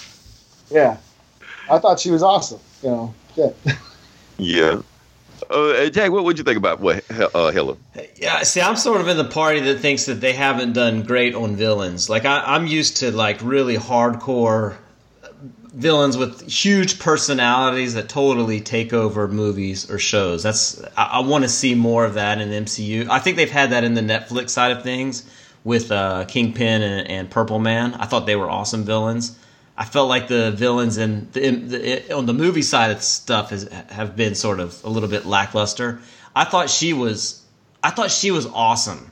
Yeah, I thought she was awesome. You know, yeah. Yeah. Uh, Jack, what would you think about what uh, Hela? Yeah, see, I'm sort of in the party that thinks that they haven't done great on villains. Like, I, I'm used to, like, really hardcore villains with huge personalities that totally take over movies or shows. That's I, I want to see more of that in the M C U. I think they've had that in the Netflix side of things with uh, Kingpin and, and Purple Man. I thought they were awesome villains. I felt like the villains in the, in the on the movie side of stuff has, have been sort of a little bit lackluster. I thought she was, I thought she was awesome.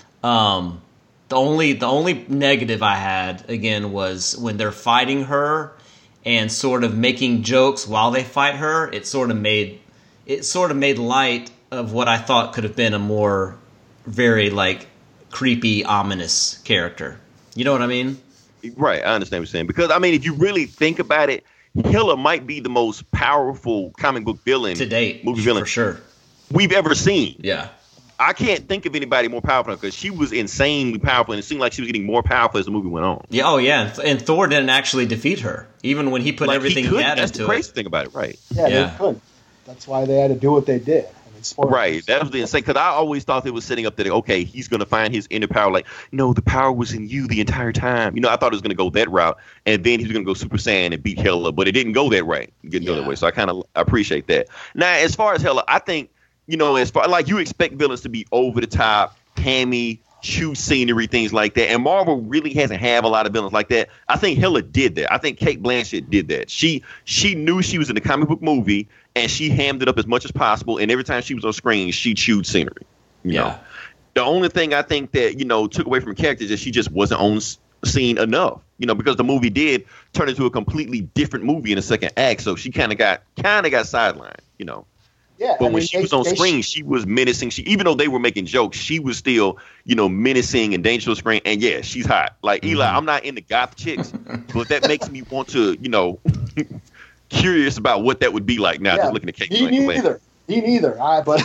Um, the only the only negative I had again was when they're fighting her and sort of making jokes while they fight her. It sort of made it sort of made light of what I thought could have been a more very like creepy, ominous character. You know what I mean? Right, I understand what you're saying. Because, I mean, if you really think about it, Hela might be the most powerful comic book villain to date, movie villain for sure, we've ever seen. Yeah. I can't think of anybody more powerful because she was insanely powerful, and it seemed like she was getting more powerful as the movie went on. Yeah, oh yeah, and Thor didn't actually defeat her, even when he put like everything he, he had That's into the crazy it. thing about it, right? Yeah, Yeah. they couldn't. That's why they had to do what they did. I mean, spoilers. Right, that was the insane. Because I always thought it was setting up that okay, he's going to find his inner power. Like, no, the power was in you the entire time. You know, I thought it was going to go that route, and then he was going to go Super Saiyan and beat Hela, but it didn't go that way. It didn't Yeah. go that way. So I kind of appreciate that. Now, as far as Hela, I think you know, as far like you expect villains to be over the top, hammy, chew scenery, things like that. And Marvel really hasn't had a lot of villains like that. I think Hela did that. I think Cate Blanchett did that. She she knew she was in a comic book movie, and she hammed it up as much as possible. And every time she was on screen, she chewed scenery. You Yeah. know? The only thing I think that, you know, took away from her character is that she just wasn't on s- scene enough. You know, because the movie did turn into a completely different movie in the second act. So she kind of got kind of got sidelined, you know. Yeah, But I when mean, she they- was on they screen, sh- she was menacing. She, even though they were making jokes, she was still, you know, menacing and dangerous on screen. And yeah, she's hot. Like Eli, I'm not into goth chicks, but that makes me want to, you know, curious about what that would be like now. yeah, Just looking at Kate me Blanchett. neither. Me neither. I but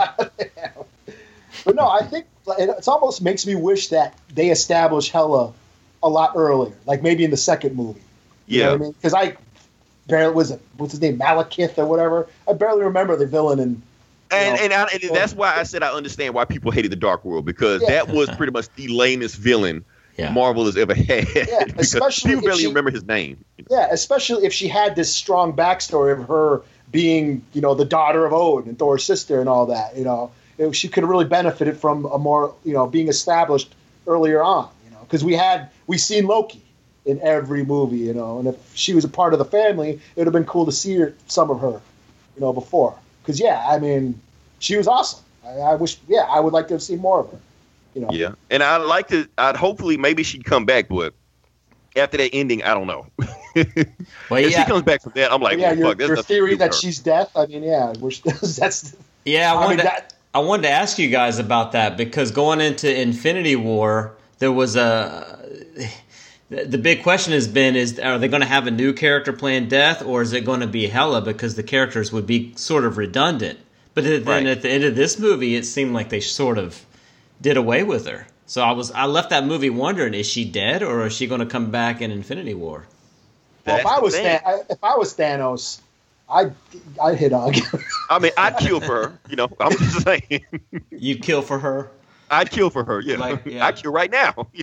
but no, I think it it's almost makes me wish that they established Hela a lot earlier, like maybe in the second movie. You know Yeah, what I mean? Because I barely was it what's his name, Malekith or whatever. I barely remember the villain in. and know, and, I, and that's why I said I understand why people hated the Dark World, because Yeah. that was pretty much the lamest villain Yeah. Marvel has ever had. Yeah, because especially people if barely she- remember his name. Yeah, especially if she had this strong backstory of her being, you know, the daughter of Odin and Thor's sister and all that. You know, It- she could have really benefited from a more, you know, being established earlier on. You know, because we had we seen Loki in every movie. You know, and if she was a part of the family, it would have been cool to see her, some of her, you know, before. Because yeah, I mean, she was awesome. I, I wish, yeah, I would like to have seen more of her. You know, Yeah, and I'd like to. I'd hopefully maybe she'd come back, but after that ending, I don't know. Well, if yeah. she comes back from that, I'm like, yeah, well, your, fuck, there's your nothing to theory do that with her. she's deaf. I mean, yeah, we're, that's Yeah, I I wanted, mean, to, that- I wanted to ask you guys about that because going into Infinity War, there was a the big question has been: is are they going to have a new character playing Death, or is it going to be Hela? Because the characters would be sort of redundant. But then Right. at the end of this movie, it seemed like they sort of did away with her. So I was I left that movie wondering: is she dead, or is she going to come back in Infinity War? Well, if That's I the was thing. Than- I- if I was Thanos, I'd I'd hit on. I mean, I'd kill for her. You know, I'm just saying. You'd kill for her? I'd kill for her. Yeah, Like, yeah. I'd kill right now. You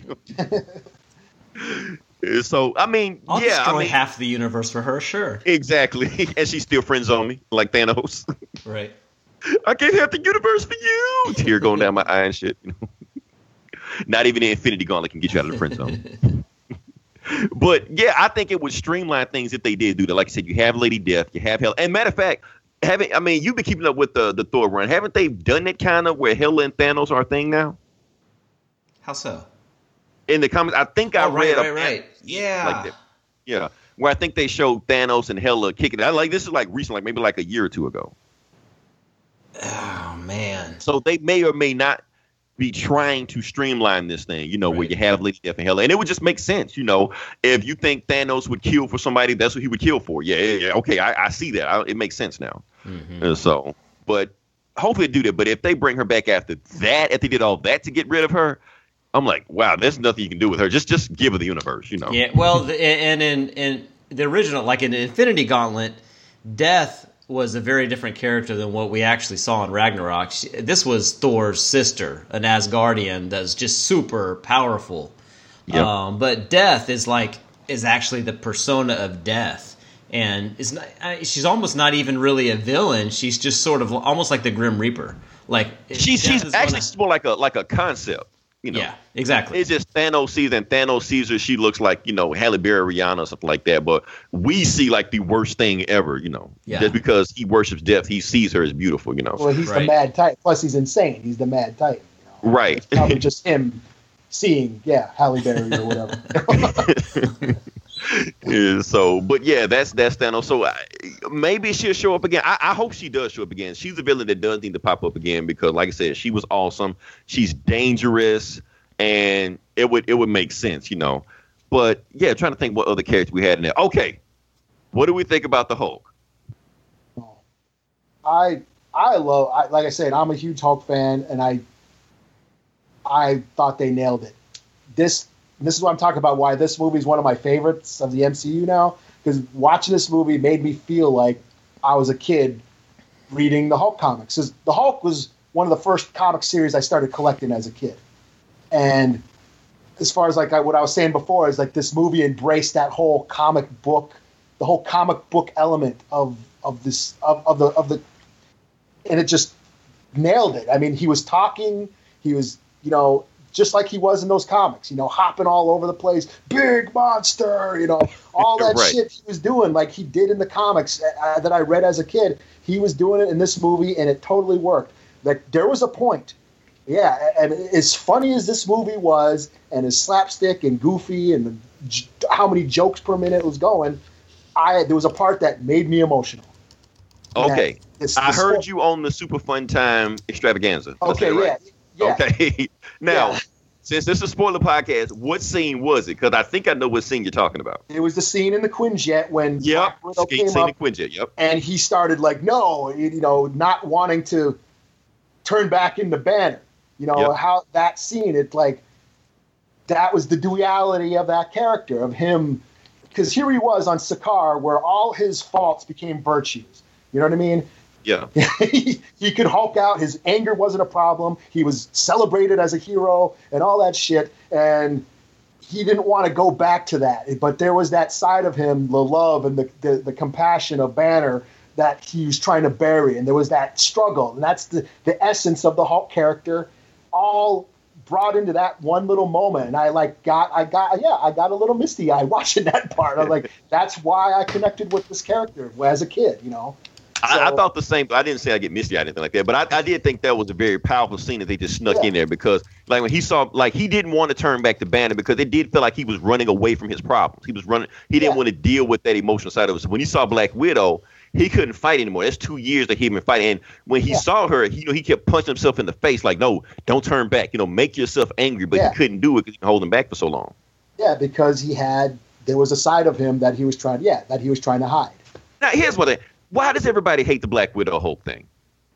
know? So I mean, I'll yeah, destroy I mean, half the universe for her, sure. exactly. And she's still friends on me, like Thanos. Right. I can't have the universe for you. Tear going down my eye and shit. You know? Not even the Infinity Gauntlet can get you out of the friend zone. But yeah, I think it would streamline things if they did do that. Like I said, you have Lady Death, you have Hela. And matter of fact, haven't I mean you've been keeping up with the the Thor run? Haven't they done it kind of where Hela and Thanos are a thing now? How so? In the comics, I think I Oh, right, read right, a- right. Yeah. like that. Yeah, where I think they showed Thanos and Hela kicking it. I like this is like recent, like maybe like a year or two ago. Oh man. So they may or may not be trying to streamline this thing, you know, where Right. you have Lady Death and Hela. And it would just make sense, you know, if you think Thanos would kill for somebody, that's what he would kill for. Yeah, yeah, yeah. Okay, I, I see that. I, it makes sense now. Mhm. And so, but hopefully they do that. But if they bring her back after that, if they did all that to get rid of her, I'm like, wow, there's nothing you can do with her. Just just give her the universe, you know. Yeah, well, the, and in in the original, like in Infinity Gauntlet, Death was a very different character than what we actually saw in Ragnarok. She, this was Thor's sister, an Asgardian that's just super powerful. Yep. Um, but Death is like is actually the persona of Death, and is not, she's almost not even really a villain. She's just sort of almost like the Grim Reaper. Like she's she's actually gonna, more like a like a concept. You know, yeah, exactly. It's just Thanos sees and Thanos sees her. She looks like, you know, Halle Berry, Rihanna, or something like that. But we see like the worst thing ever, you know. Yeah. Just because he worships death, he sees her as beautiful, you know. Well, he's right. the Mad Titan. Plus, he's insane. He's the Mad Titan. You know? Right. It's probably just him seeing, yeah, Halle Berry or whatever. Yeah, so, but yeah, that's that's Thanos. So I, maybe she'll show up again. I, I hope she does show up again. She's a villain that does need to pop up again because, like I said, she was awesome. She's dangerous. And it would it would make sense, you know. But yeah, trying to think what other characters we had in there. Okay, what do we think about the Hulk? I I love I, like I said, I'm a huge Hulk fan, and I I thought they nailed it. This this is what I'm talking about. Why this movie is one of my favorites of the M C U now, because watching this movie made me feel like I was a kid reading the Hulk comics. Because the Hulk was one of the first comic series I started collecting as a kid. And as far as like I, what I was saying before is like this movie embraced that whole comic book, the whole comic book element of of this of, of the of the, and it just nailed it. I mean, he was talking, he was you know just like he was in those comics, you know, hopping all over the place, big monster, you know, all that right. shit he was doing like he did in the comics uh, that I read as a kid. He was doing it in this movie, and it totally worked. Like there was a point. Yeah, and as funny as this movie was, and as slapstick and goofy, and the, how many jokes per minute was going, I there was a part that made me emotional. Okay, this, I this heard sport. you on the Super Fun Time Extravaganza. Okay, right? yeah, yeah. Okay, now yeah. since this is a spoiler podcast, what scene was it? Because I think I know what scene you're talking about. It was the scene in the Quinjet when yep, Widow came scene up, in Quinjet. Yep, and he started like, no, you know, not wanting to turn back into Banner. You know, yep. how that scene, it's like, that was the duality of that character, of him, because here he was on Sakaar, where all his faults became virtues. You know what I mean? Yeah. he, he could Hulk out. His anger wasn't a problem. He was celebrated as a hero and all that shit. And he didn't want to go back to that. But there was that side of him, the love and the, the, the compassion of Banner, that he was trying to bury. And there was that struggle. And that's the, the essence of the Hulk character, all brought into that one little moment. And I like got, I got, yeah, I got a little misty eyed watching that part. I'm like, that's why I connected with this character as a kid, you know? So, I, I thought the same. I didn't say I get misty eyed or anything like that, but I, I did think that was a very powerful scene that they just snuck yeah. in there because, like, when he saw, like, he didn't want to turn back to Banner because it did feel like he was running away from his problems. He was running. He didn't yeah. want to deal with that emotional side of it. So when he saw Black Widow, he couldn't fight anymore. That's two years that he'd been fighting. And when he yeah. saw her, he, you know, he kept punching himself in the face like, no, don't turn back. You know, make yourself angry. But yeah. he couldn't do it because he hold him back for so long. Yeah, because he had, there was a side of him that he was trying, yeah, that he was trying to hide. Now, here's what I, why does everybody hate the Black Widow Hulk thing?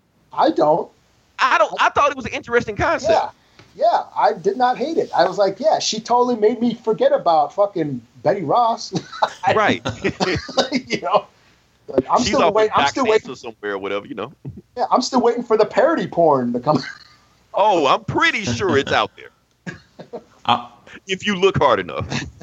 I don't. I don't. I thought it was an interesting concept. Yeah, yeah, I did not hate it. I was like, yeah, she totally made me forget about fucking Betty Ross. Right. You know. Like, I'm She's still waiting. I'm still waiting somewhere or whatever, you know. Yeah, I'm still waiting for the parody porn to come. Oh, I'm pretty sure it's out there. Uh, if you look hard enough.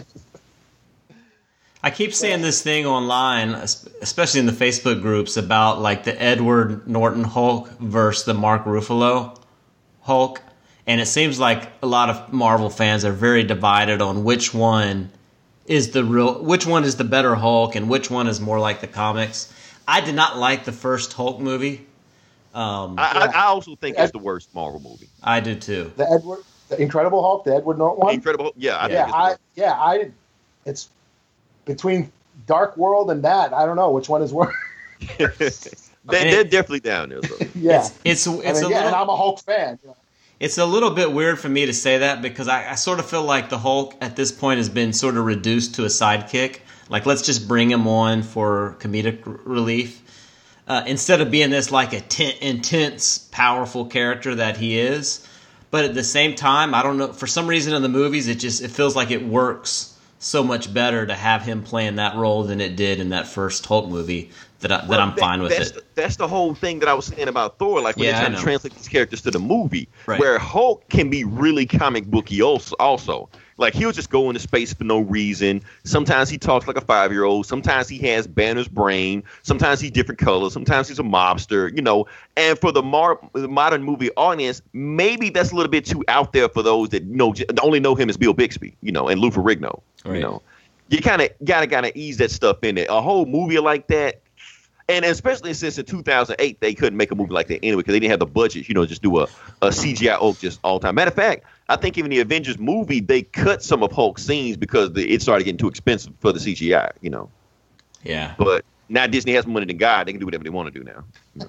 I keep seeing this thing online, especially in the Facebook groups, about like the Edward Norton Hulk versus the Mark Ruffalo Hulk, and it seems like a lot of Marvel fans are very divided on which one is the real, which one is the better Hulk, and which one is more like the comics. I did not like the first Hulk movie. Um, I, I also think it's the worst Marvel movie. I do too. The Edward, the Incredible Hulk, the Edward Norton one. Incredible Hulk, yeah, I yeah, think I, yeah, I. It's between Dark World and that. I don't know which one is worse. they, they're definitely down there. So. Yeah, it's it's, it's I mean, a yeah, little, and I'm a Hulk fan. You know? It's a little bit weird for me to say that because I, I sort of feel like the Hulk at this point has been sort of reduced to a sidekick. Like, let's just bring him on for comedic r- relief. Uh, instead of being this, like, a t- intense, powerful character that he is. But But at the same time, I don't know. For some reason in the movies, it just it feels like it works so much better to have him playing that role than it did in that first Hulk movie. That I, that Well, I'm that- fine with that's it. The, that's the whole thing that I was saying about Thor. Like when Yeah, they're I trying know. to translate these characters to the movie, Right. where Hulk can be really comic booky also. also. Like he'll just go into space for no reason. Sometimes he talks like a five year old. Sometimes he has Banner's brain. Sometimes he's different colors. Sometimes he's a mobster. You know. And for the, mar- the modern movie audience, maybe that's a little bit too out there for those that know j- only know him as Bill Bixby. You know, and Lou Ferrigno. Right. You know, you kind of gotta kind of ease that stuff in there. A whole movie like that. And especially since in two thousand eight, they couldn't make a movie like that anyway because they didn't have the budget, you know, just do a, a C G I Hulk just all the time. Matter of fact, I think even the Avengers movie, they cut some of Hulk's scenes because the, it started getting too expensive for the C G I, you know. Yeah. But now Disney has more money than God. They can do whatever they want to do now.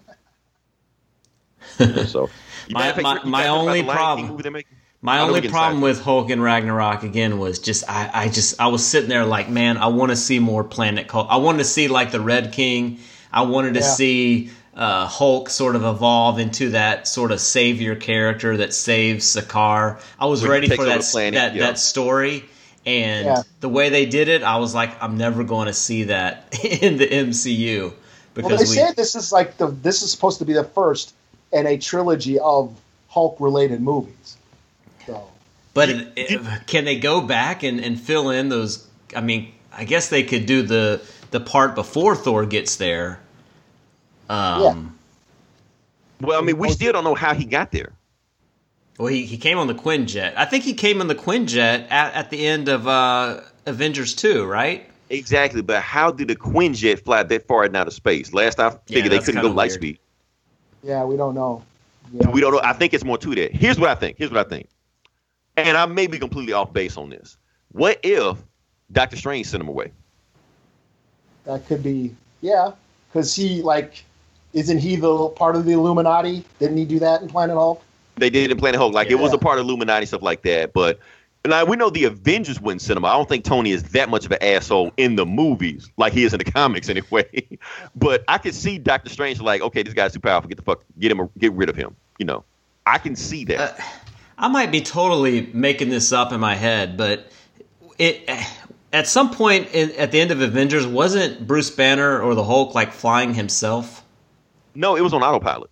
You know, so, you My- matter of fact, my- you my guys know about only the Lion King problem- movie they're making? My I know we're only getting problem sidetracked. with Hulk and Ragnarok again was just I, I just I was sitting there like, man, I want to see more Planet Hulk. I wanted to see like the Red King. I wanted to Yeah. see uh, Hulk sort of evolve into that sort of savior character that saves Sakaar. I was When he ready takes for over that the planet, that, yeah. that story, and Yeah. the way they did it, I was like, I'm never going to see that in the M C U because Well, they we. say this is like the this is supposed to be the first in a trilogy of Hulk-related movies. So But it, it, can they go back and, and fill in those? I mean, I guess they could do the the part before Thor gets there. Um, Well, I mean, we still don't know how he got there. Well, he, he came on the Quinjet. I think he came on the Quinjet at, at the end of uh, Avengers two, right? Exactly, but how did the Quinjet fly that far out of space? Last I figured they that's couldn't go kinda light weird. speed. yeah, we don't know. Yeah. We don't know. I think it's more to that. Here's what I think. Here's what I think. And I may be completely off base on this. What if Doctor Strange sent him away? That could be, yeah, because he like, isn't he the part of the Illuminati? Didn't he do that in Planet Hulk? They did in Planet Hulk. Like, it was Yeah. a part of Illuminati, stuff like that. But now we know the Avengers wouldn't send him. I don't think Tony is that much of an asshole in the movies, like he is in the comics anyway. But I could see Doctor Strange like, okay, this guy's too powerful. Get the fuck, get him, get rid of him. You know, I can see that. Uh, I might be totally making this up in my head, but it at some point in, at the end of Avengers, wasn't Bruce Banner or the Hulk like flying himself? No, it was on autopilot.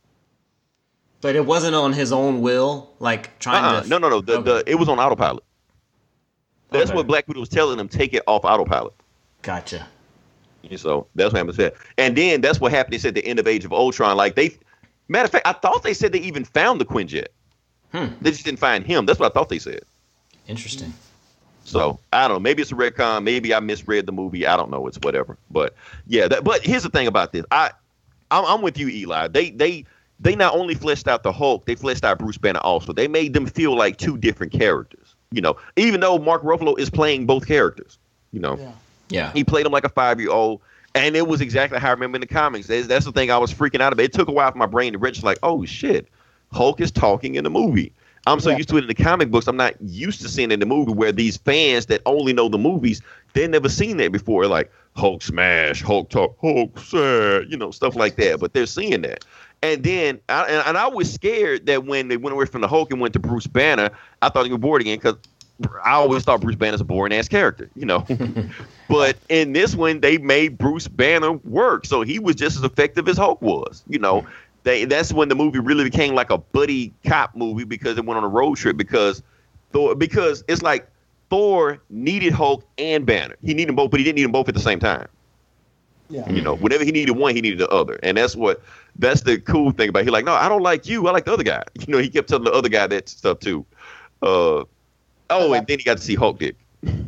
But it wasn't on his own will, like trying Uh-uh. to. No, no, no. The, Okay. the it was on autopilot. That's Okay. what Black Widow was telling him. Take it off autopilot. Gotcha. So that's what happened. And then that's what happened. They said the end of Age of Ultron. Like they, matter of fact, I thought they said they even found the Quinjet. Hmm. They just didn't find him. That's what I thought they said. Interesting. So I don't know. Maybe it's a retcon. Maybe I misread the movie. I don't know. It's whatever. But yeah. That, but here's the thing about this. I, I'm, I'm with you, Eli. They they they not only fleshed out the Hulk, they fleshed out Bruce Banner also. They made them feel like two different characters. You know, even though Mark Ruffalo is playing both characters. You know. Yeah. Yeah. He played him like a five-year-old, and it was exactly how I remember in the comics. That's, that's the thing I was freaking out about. It took a while for my brain to register, like, oh, shit, Hulk is talking in the movie. I'm so Yeah. used to it in the comic books. I'm not used to seeing it in the movie where these fans that only know the movies, they've never seen that before, like Hulk smash, Hulk talk, Hulk sad, you know, stuff like that. But they're seeing that. And then, I, and, and I was scared that when they went away from the Hulk and went to Bruce Banner, I thought he was bored again because I always thought Bruce Banner's a boring ass character, you know. But in this one, they made Bruce Banner work, so he was just as effective as Hulk was, you know. They that's when the movie really became like a buddy cop movie because it went on a road trip because Thor because it's like Thor needed Hulk and Banner. He needed them both, but he didn't need them both at the same time. Yeah. You know, whenever he needed one, he needed the other, and that's what that's the cool thing about it. He like, no, I don't like you. I like the other guy. You know, he kept telling the other guy that stuff too. Uh, oh, and then he got to see Hulk Dick.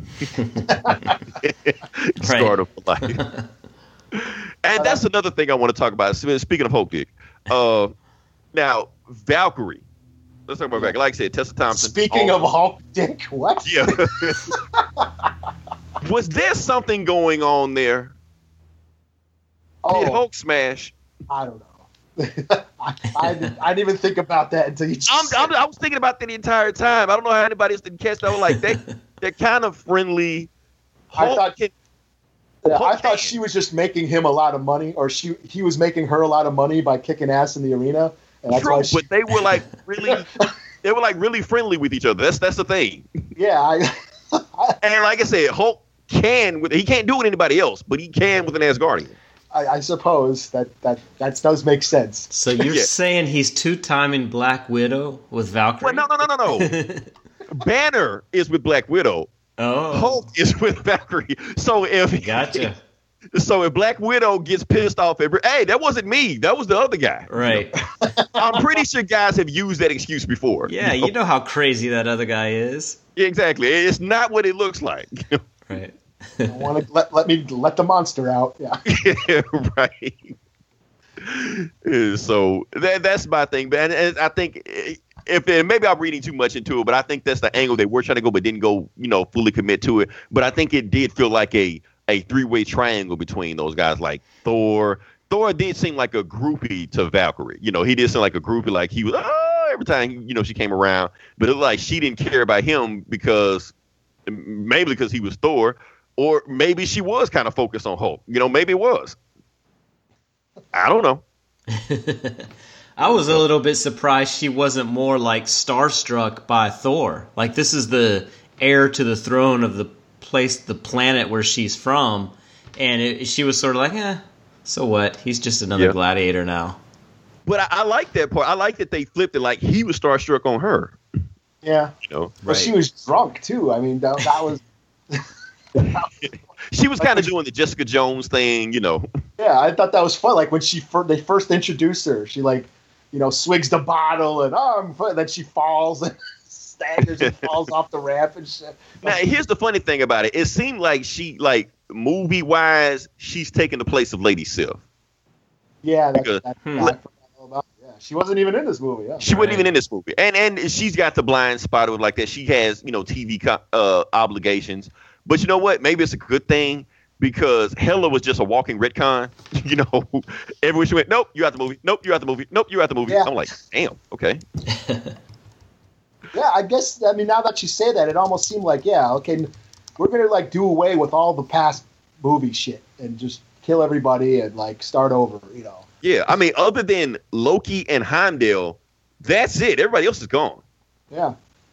Scarred him for life. And that's another thing I want to talk about. Speaking of Hulk Dick, uh, now Valkyrie. Let's talk about Valkyrie. Like I said, Tessa Thompson. Speaking oh, of Hulk Dick, what? yeah. Was there something going on there? Oh, Did Hulk smash? I don't know. I, I, didn't, I didn't even think about that until you just I'm, said I'm, I was thinking about that the entire time. I don't know how anybody else didn't catch that. I was like, they, they're kind of friendly. I Hulk thought- can- Yeah, I Hulk thought can. she was just making him a lot of money, or she he was making her a lot of money by kicking ass in the arena, and that's True, why she. but they were like really, they were like really friendly with each other. That's that's the thing. Yeah, I, and like I said, Hulk can with he can't do it with anybody else, but he can with an Asgardian. I, I suppose that, that that does make sense. So you're Yeah. saying he's two-timing Black Widow with Valkyrie? Well, no, no, no, no, no. Banner is with Black Widow. Oh, Hulk is with Valkyrie. So if gotcha. So if Black Widow gets pissed off, every hey, that wasn't me. That was the other guy. Right. I'm pretty sure guys have used that excuse before. Yeah, you know how crazy that other guy is. Exactly. It's not what it looks like. Right. I want to let let me let the monster out. Yeah. Yeah, right. Uh, So that that's my thing, man. And I think if and maybe I'm reading too much into it, but I think that's the angle they were trying to go, but didn't go, you know, fully commit to it. But I think it did feel like a a three way triangle between those guys, like Thor. Thor did seem like a groupie to Valkyrie. You know, he did seem like a groupie, like he was oh, every time you know she came around, but it was like she didn't care about him because maybe because he was Thor, or maybe she was kind of focused on Hulk. You know, maybe it was. I don't know. I was a little bit surprised she wasn't more like starstruck by Thor. Like this is the heir to the throne of the place, the planet where she's from, and it, she was sort of like, eh, so what? He's just another Yeah. gladiator now. But I, I like that part. I like that they flipped it, like he was starstruck on her. Yeah. You know, But she was drunk too. I mean, that, that was. she was kind of doing the Jessica Jones thing. You know, Yeah, I thought that was fun. Like when she fir- they first introduced her, she like, you know, swigs the bottle and oh, I'm fun. Then she falls and staggers and falls off the ramp and shit. now here's the funny thing about it. It seemed like she, like movie wise, she's taking the place of Lady Sif. Yeah, that's, Because- that's, Hmm. I forgot all about. Yeah, she wasn't even in this movie. Yeah. She wasn't Right. even in this movie, and and she's got the blind spot of like that. She has, you know, T V co- uh, obligations, but you know what? Maybe it's a good thing because Hela was just a walking retcon. You know, everywhere she went, nope, you're out the movie. Nope, you're out the movie. Nope, you're out the movie. Yeah. I'm like, damn, okay. Yeah, I guess. I mean, now that you say that, it almost seemed like, yeah, okay, we're gonna like do away with all the past movie shit and just kill everybody and like start over. You know. Yeah, I mean, other than Loki and Heimdall, that's it. Everybody else is gone. Yeah.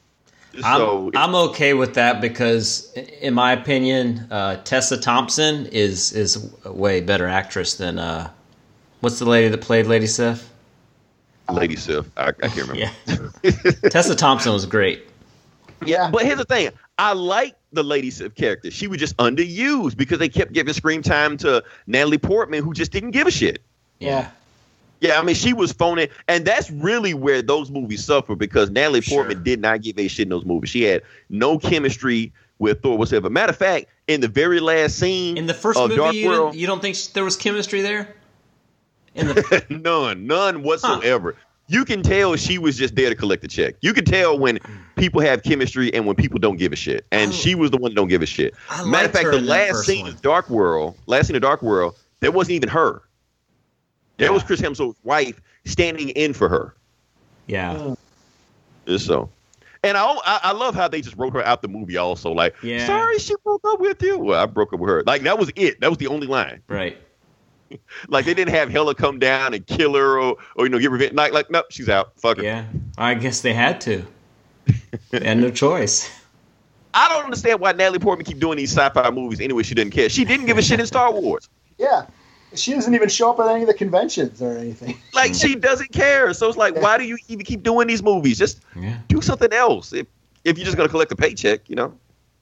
So I'm, I'm okay with that because, in my opinion, uh, Tessa Thompson is is a way better actress than uh, what's the lady that played Lady Sif? Lady Sif, I, I can't remember. Yeah, Tessa Thompson was great. Yeah. But here's the thing. I like the Lady Sif character. She was just underused because they kept giving screen time to Natalie Portman, who just didn't give a shit. Yeah. Yeah, I mean, she was phoning, and that's really where those movies suffer because Natalie Sure. Portman did not give a shit in those movies. She had no chemistry with Thor whatsoever. Matter of fact, in the very last scene In the first of movie, Dark you, World, didn't, you don't think there was chemistry there? In the none, none whatsoever. You can tell she was just there to collect the check. You can tell when people have chemistry and when people don't give a shit. And I- she was the one that don't give a shit. I Matter of liked fact, her the in that last first scene one. of Dark World, last scene of Dark World, there wasn't even her. That Yeah. was Chris Hemsworth's wife standing in for her. yeah, Just so. And I, I I love how they just wrote her out the movie also. Like, Yeah. sorry she broke up with you. Well, I broke up with her. Like, that was it. That was the only line. right. Like, they didn't have Hela come down and kill her or, or you know, get revenge. Like, like, nope, she's out. Fuck her. Yeah, I guess they had to. They had no choice. I don't understand why Natalie Portman keep doing these sci-fi movies anyway. She didn't care. She didn't give a shit in Star Wars. Yeah. She doesn't even show up at any of the conventions or anything. Like, she doesn't care. So it's like, why do you even keep doing these movies? Just Yeah. do something else. If if you're just gonna collect a paycheck, you know.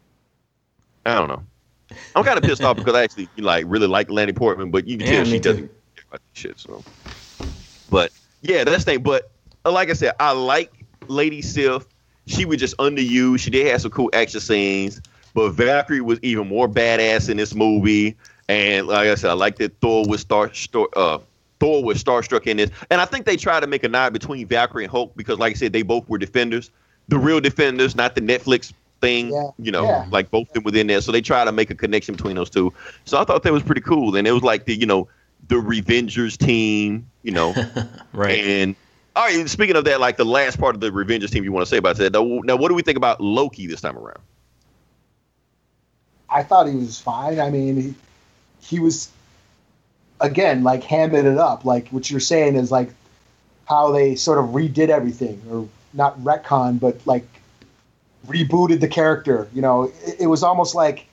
I don't know. I'm kind of pissed off because I actually like really like Natalie Portman, but you can Yeah, tell me she too. doesn't care about this shit. So, but yeah, that's the thing. But uh, like I said, I like Lady Sif. She was just underused. She did have some cool action scenes, but Valkyrie was even more badass in this movie. And like I said, I like that Thor was star, star uh, Thor was starstruck in this. And I think they tried to make a nod between Valkyrie and Hulk because, like I said, they both were defenders, the real defenders, not the Netflix thing. Yeah, You know, yeah. like both of them within there. So they try to make a connection between those two. So I thought that was pretty cool. And it was like the, you know, the Revengers team, you know, Right. and all right, speaking of that, like the last part of the Revengers team you want to say about that. Now, now, what do we think about Loki this time around? I thought he was fine. I mean, he, he was, again, like hamming it up. Like what you're saying is like how they sort of redid everything or not retcon, but like rebooted the character. You know, it, it was almost like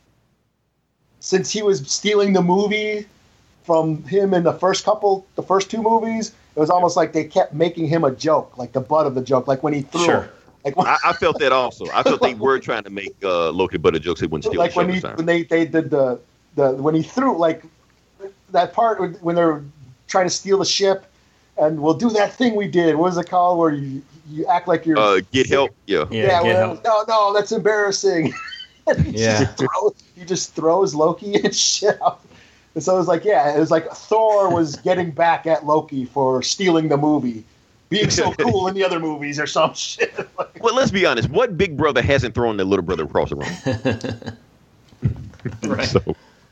since he was stealing the movie from him in the first couple, the first two movies, it was almost like they kept making him a joke, like the butt of the joke, like when he threw. Sure. Like when, I, I felt that also. I felt they were trying to make uh, Loki butter jokes. They wouldn't steal like the show when he this time. when they, they did the the when he threw like that part when they're trying to steal the ship, and we'll do that thing we did. What is it called? Where you you act like you're Uh, get help. Yeah. Yeah, yeah. get Well, help. no, no, that's embarrassing. And he Yeah. just throws, he just throws Loki and shit out. And so it was like, yeah, it was like Thor was getting back at Loki for stealing the movie, being so cool in the other movies or some shit. Well, let's be honest. What big brother hasn't thrown their little brother across the room? Right. So,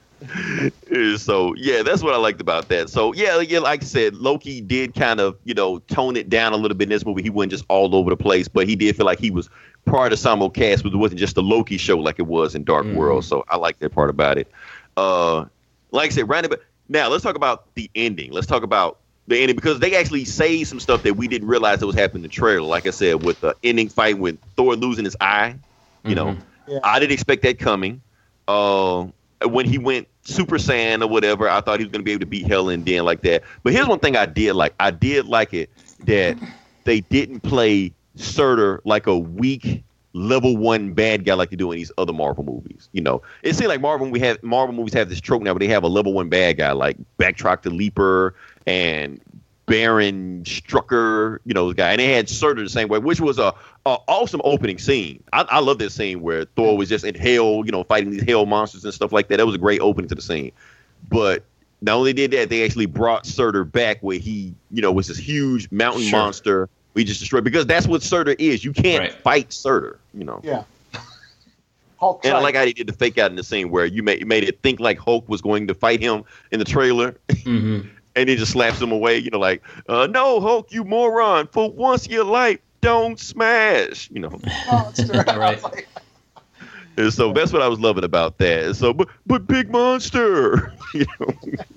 uh, so yeah, that's what I liked about that. So yeah, yeah, like I said, Loki did kind of, you know, tone it down a little bit in this movie. He wasn't just all over the place, but he did feel like he was part of simulcast, but it wasn't just the Loki show like it was in Dark Mm. World. So I like that part about it. Uh, like I said, round about now, let's talk about the ending. Let's talk about the ending because they actually say some stuff that we didn't realize that was happening in the trailer. Like I said, with the ending fight with Thor losing his eye, you know, Yeah. I didn't expect that coming. Uh, when he went Super Saiyan or whatever, I thought he was going to be able to beat Helen Den like that. But here's one thing I did like. I did like it that they didn't play Surtur like a weak level one bad guy like they do in these other Marvel movies. You know, it seems like Marvel we have Marvel movies have this trope now, but they have a level one bad guy like Backtrack the Leaper and Baron Strucker, you know, the guy, and they had Surtur the same way, which was a, a awesome opening scene. I, I love this scene where Thor was just in hell, you know, fighting these hell monsters and stuff like that. That was a great opening to the scene. But not only did that, they actually brought Surtur back where he, you know, was this huge mountain Sure. monster we just destroyed, because that's what Surtur is. You can't Right. fight Surtur, you know. Yeah. Hulk And I tried. like how he did the fake out in the scene where you made, you made it think like Hulk was going to fight him in the trailer. Mm-hmm. And he just slaps him away, you know, like, uh, no, Hulk, you moron. For once in your life, don't smash, you know. Monster. Right. Like, And so that's what I was loving about that. And so, but, but big monster, you know.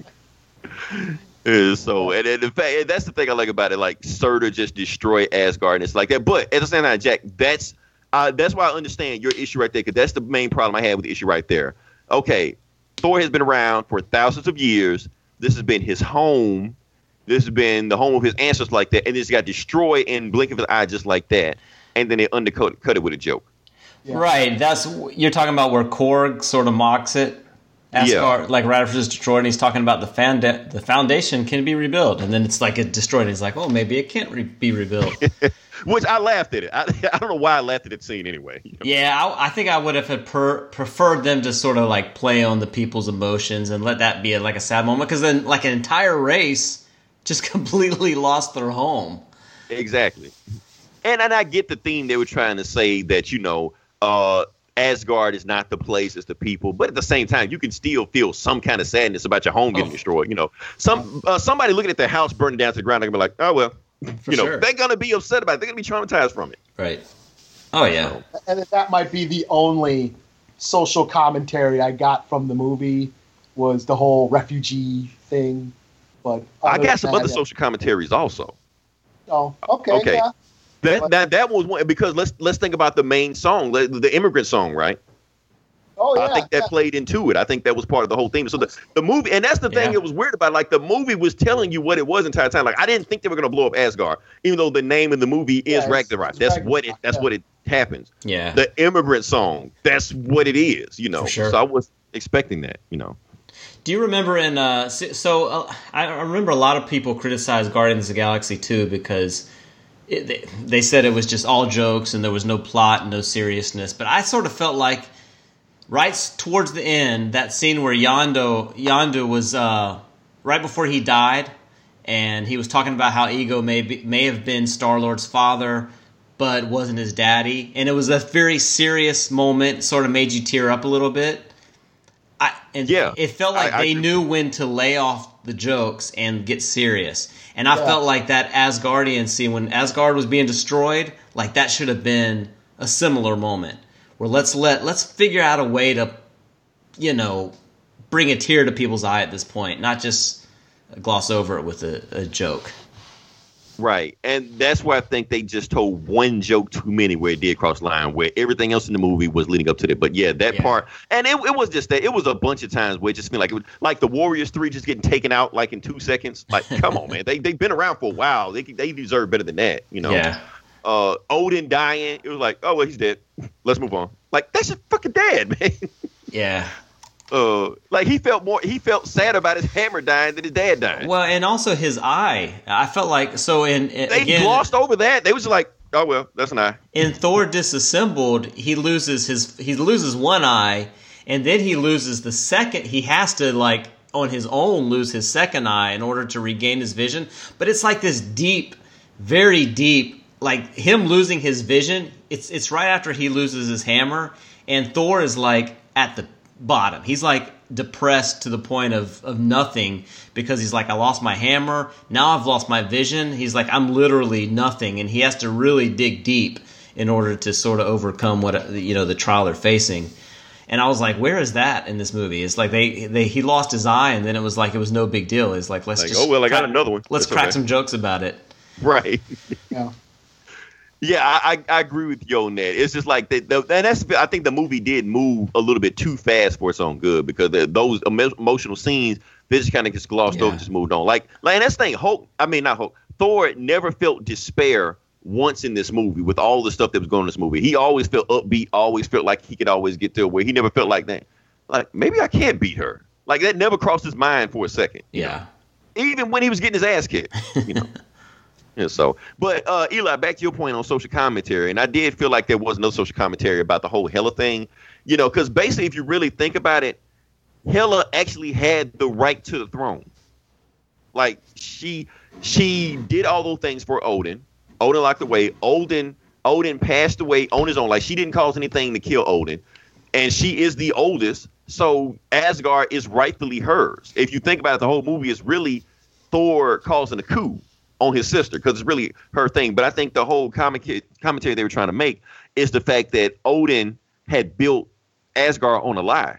And so, and, and in fact, and that's the thing I like about it. Like, Surtur just destroyed Asgard, and it's like that. But at the same time, Jack, that's uh, that's why I understand your issue right there, because that's the main problem I had with the issue right there. Okay, Thor has been around for thousands of years. This has been his home. This has been the home of his ancestors like that, and this got destroyed in blink of an eye just like that. And then they undercut cut it with a joke. Yeah. Right. That's you're talking about where Korg sort of mocks it. Asgard, like right after it's destroyed, and he's talking about the fan the foundation can be rebuilt, and then it's like it destroyed. And he's like, oh, maybe it can't re- be rebuilt. Which I laughed at it. I, I don't know why I laughed at that scene anyway. You know? Yeah, I, I think I would have had per- preferred them to sort of like play on the people's emotions and let that be a, like a sad moment, because then like an entire race just completely lost their home. Exactly. And and I get the theme they were trying to say that, you know, uh, Asgard is not the place, it's the people. But at the same time, you can still feel some kind of sadness about your home getting Oh. destroyed. You know, some uh, somebody looking at their house burning down to the ground, they're gonna be like, oh well, For you know, sure. they're gonna be upset about it. They're gonna be traumatized from it. Right. Oh yeah. and that might be the only social commentary I got from the movie was the whole refugee thing. But I other got some than other that- social commentaries also. Oh, okay, Okay. yeah. That that that was one, because let's let's think about the main song, the, the immigrant song, right? Oh, yeah. I think that yeah. played into it. I think that was part of the whole theme. So the, the movie, and that's the thing Yeah. that was weird about it. Like, the movie was telling you what it was the entire time. Like, I didn't think they were going to blow up Asgard, even though the name of the movie is Yeah, it's- Ragnarok. it's That's Ragnarok, what it. That's yeah. what it happens. Yeah. The immigrant song. That's what it is. You know. For sure. So I was expecting that. You know. Do you remember in uh, so uh, I remember a lot of people criticized Guardians of the Galaxy two because it, they, they said it was just all jokes and there was no plot and no seriousness. But I sort of felt like right towards the end, that scene where Yondu Yondu was uh, right before he died, and he was talking about how Ego may be, may have been Star-Lord's father, but wasn't his daddy, and it was a very serious moment. Sort of made you tear up a little bit. I, and Yeah, it felt like I- I they agree. knew when to lay off the jokes and get serious. And I Yeah. felt like that Asgardian scene, when Asgard was being destroyed, like that should have been a similar moment. Where let's let let's figure out a way to, you know, bring a tear to people's eye at this point, not just gloss over it with a, a joke. Right, and that's why I think they just told one joke too many where it did cross the line, where everything else in the movie was leading up to that. But yeah, that Yeah. part, and it, it was just that. It was a bunch of times where it just seemed like it was like the Warriors three just getting taken out like in two seconds. Like, come on, man, they they've been around for a while. They they deserve better than that, you know. Yeah. Uh, Odin dying, it was like, oh well, he's dead. Let's move on. Like that's just fucking dead, man. Yeah. Uh, like he felt more, he felt sad about his hammer dying than his dad dying. Well, and also his eye. I felt like so in, in They again, glossed over that. They was like, oh well, that's an eye. in Thor Disassembled, he loses his he loses one eye, and then he loses the second. He has to like on his own lose his second eye in order to regain his vision. But it's like this deep, very deep, like him losing his vision. It's it's right after he loses his hammer, and Thor is like at the bottom. He's like depressed to the point of, of nothing because he's like, I lost my hammer. Now I've lost my vision. He's like, I'm literally nothing. And he has to really dig deep in order to sort of overcome what, you know, the trial they're facing. And I was like, where is that in this movie? It's like they, they he lost his eye and then it was like, it was no big deal. It's like, let's Like, just, oh well, I got crack, another one. let's That's crack okay. some jokes about it. Right. Yeah. Yeah, I, I I agree with you on that. It's just like the, the and that's I think the movie did move a little bit too fast for its own good because the, those emo- emotional scenes they just kind of just glossed Yeah. over, just moved on. Like like and that's the thing. Hulk, I mean not Hulk. Thor never felt despair once in this movie with all the stuff that was going on in this movie. He always felt upbeat, always felt like he could always get to where he never felt like that. Like maybe I can't beat her. Like that never crossed his mind for a second. Yeah. Even when he was getting his ass kicked, you know. Yeah, so, but uh, Eli, back to your point on social commentary, and I did feel like there was no social commentary about the whole Hela thing, you know, because basically, if you really think about it, Hela actually had the right to the throne. Like she, she did all those things for Odin. Odin locked away. Odin, Odin passed away on his own. Like she didn't cause anything to kill Odin, and she is the oldest. So Asgard is rightfully hers. If you think about it, the whole movie is really Thor causing a coup on his sister because it's really her thing. But I think the whole comic- commentary they were trying to make is the fact that Odin had built Asgard on a lie,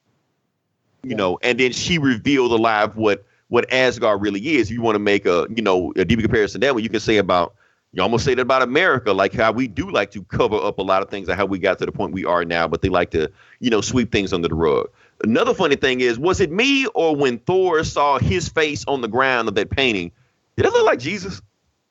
you know, and then she revealed a lie of what what Asgard really is. You want to make a you know a deeper comparison that way you can say about you almost say that about America, like how we do like to cover up a lot of things and how we got to the point we are now, but they like to you know sweep things under the rug. Another funny thing is, was it me or when Thor saw his face on the ground of that painting? Did it look like Jesus?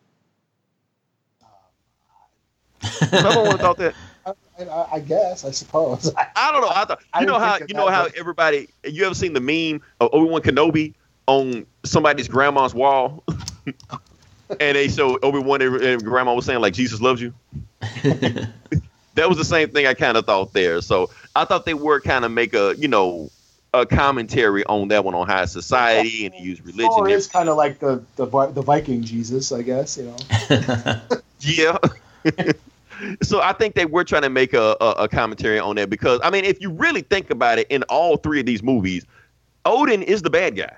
Someone would have thought that. I, I, I guess, I suppose. I don't know. I thought I you know didn't how think of you know that, how but- everybody. You ever seen the meme of Obi-Wan Kenobi on somebody's grandma's wall, and they show Obi-Wan and and grandma was saying like Jesus loves you. That was the same thing I kind of thought there. So I thought they were kind of make a you know a commentary on that one on high society and use religion. Thor and is kind of like the, the Vi- the Viking Jesus, I guess. You know. Yeah. So I think they were trying to make a, a, a commentary on that because, I mean, if you really think about it, in all three of these movies, Odin is the bad guy.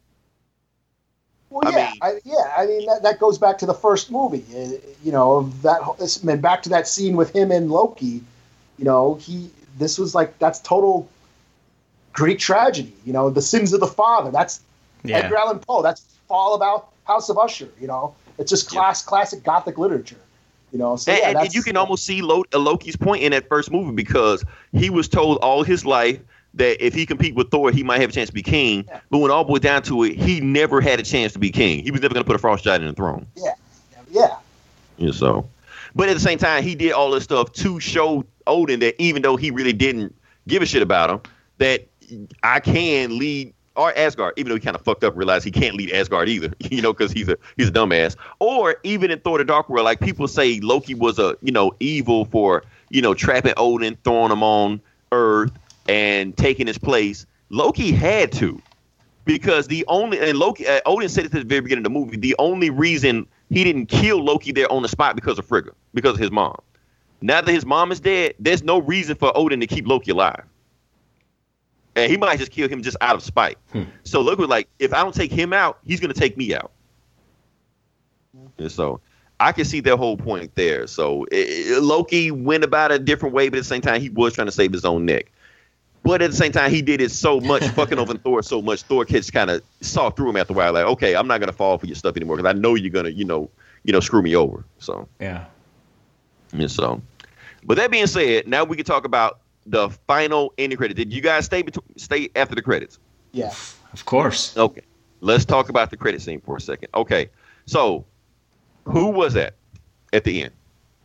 Well, I yeah, mean- I, yeah. I mean, that, that goes back to the first movie. Uh, you know, that whole- this- I mean, back to that scene with him and Loki. You know, he. This was like that's total Greek tragedy. You know, the sins of the father. That's Yeah. Edgar Allan Poe. That's all about House of Usher. You know, it's just class classic Gothic literature. You know, so And, yeah, and- that's, and you can almost see Lo- Loki's point in that first movie because he was told all his life that if he compete with Thor, he might have a chance to be king. Yeah. But when all boiled down to it, he never had a chance to be king. He was never going to put a frost giant in the throne. yeah, yeah. Yeah, so, but at the same time, he did all this stuff to show Odin that even though he really didn't give a shit about him, that I can lead or Asgard, even though he kind of fucked up, and realized he can't lead Asgard either, you know, because he's a he's a dumbass. Or even in Thor: The Dark World, like people say, Loki was a you know evil for you know trapping Odin, throwing him on Earth, and taking his place. Loki had to. Because the only and Loki uh, Odin said it at the very beginning of the movie, the only reason he didn't kill Loki there on the spot because of Frigga, because of his mom. Now that his mom is dead, there's no reason for Odin to keep Loki alive. And he might just kill him just out of spite. Hmm. So Loki was like, if I don't take him out, he's gonna take me out. And so I can see their whole point there. So it, it- Loki went about it a different way, but at the same time, he was trying to save his own neck. But at the same time, he did it so much, fucking over Thor so much. Thor kids kind of saw through him after a while. Like, okay, I'm not gonna fall for your stuff anymore because I know you're gonna, you know, you know, screw me over. So yeah. And so, but that being said, now we can talk about the final ending credit. Did you guys stay between, stay after the credits? Yeah. Of course. Okay. Let's talk about the credit scene for a second. Okay. So, who was that at the end?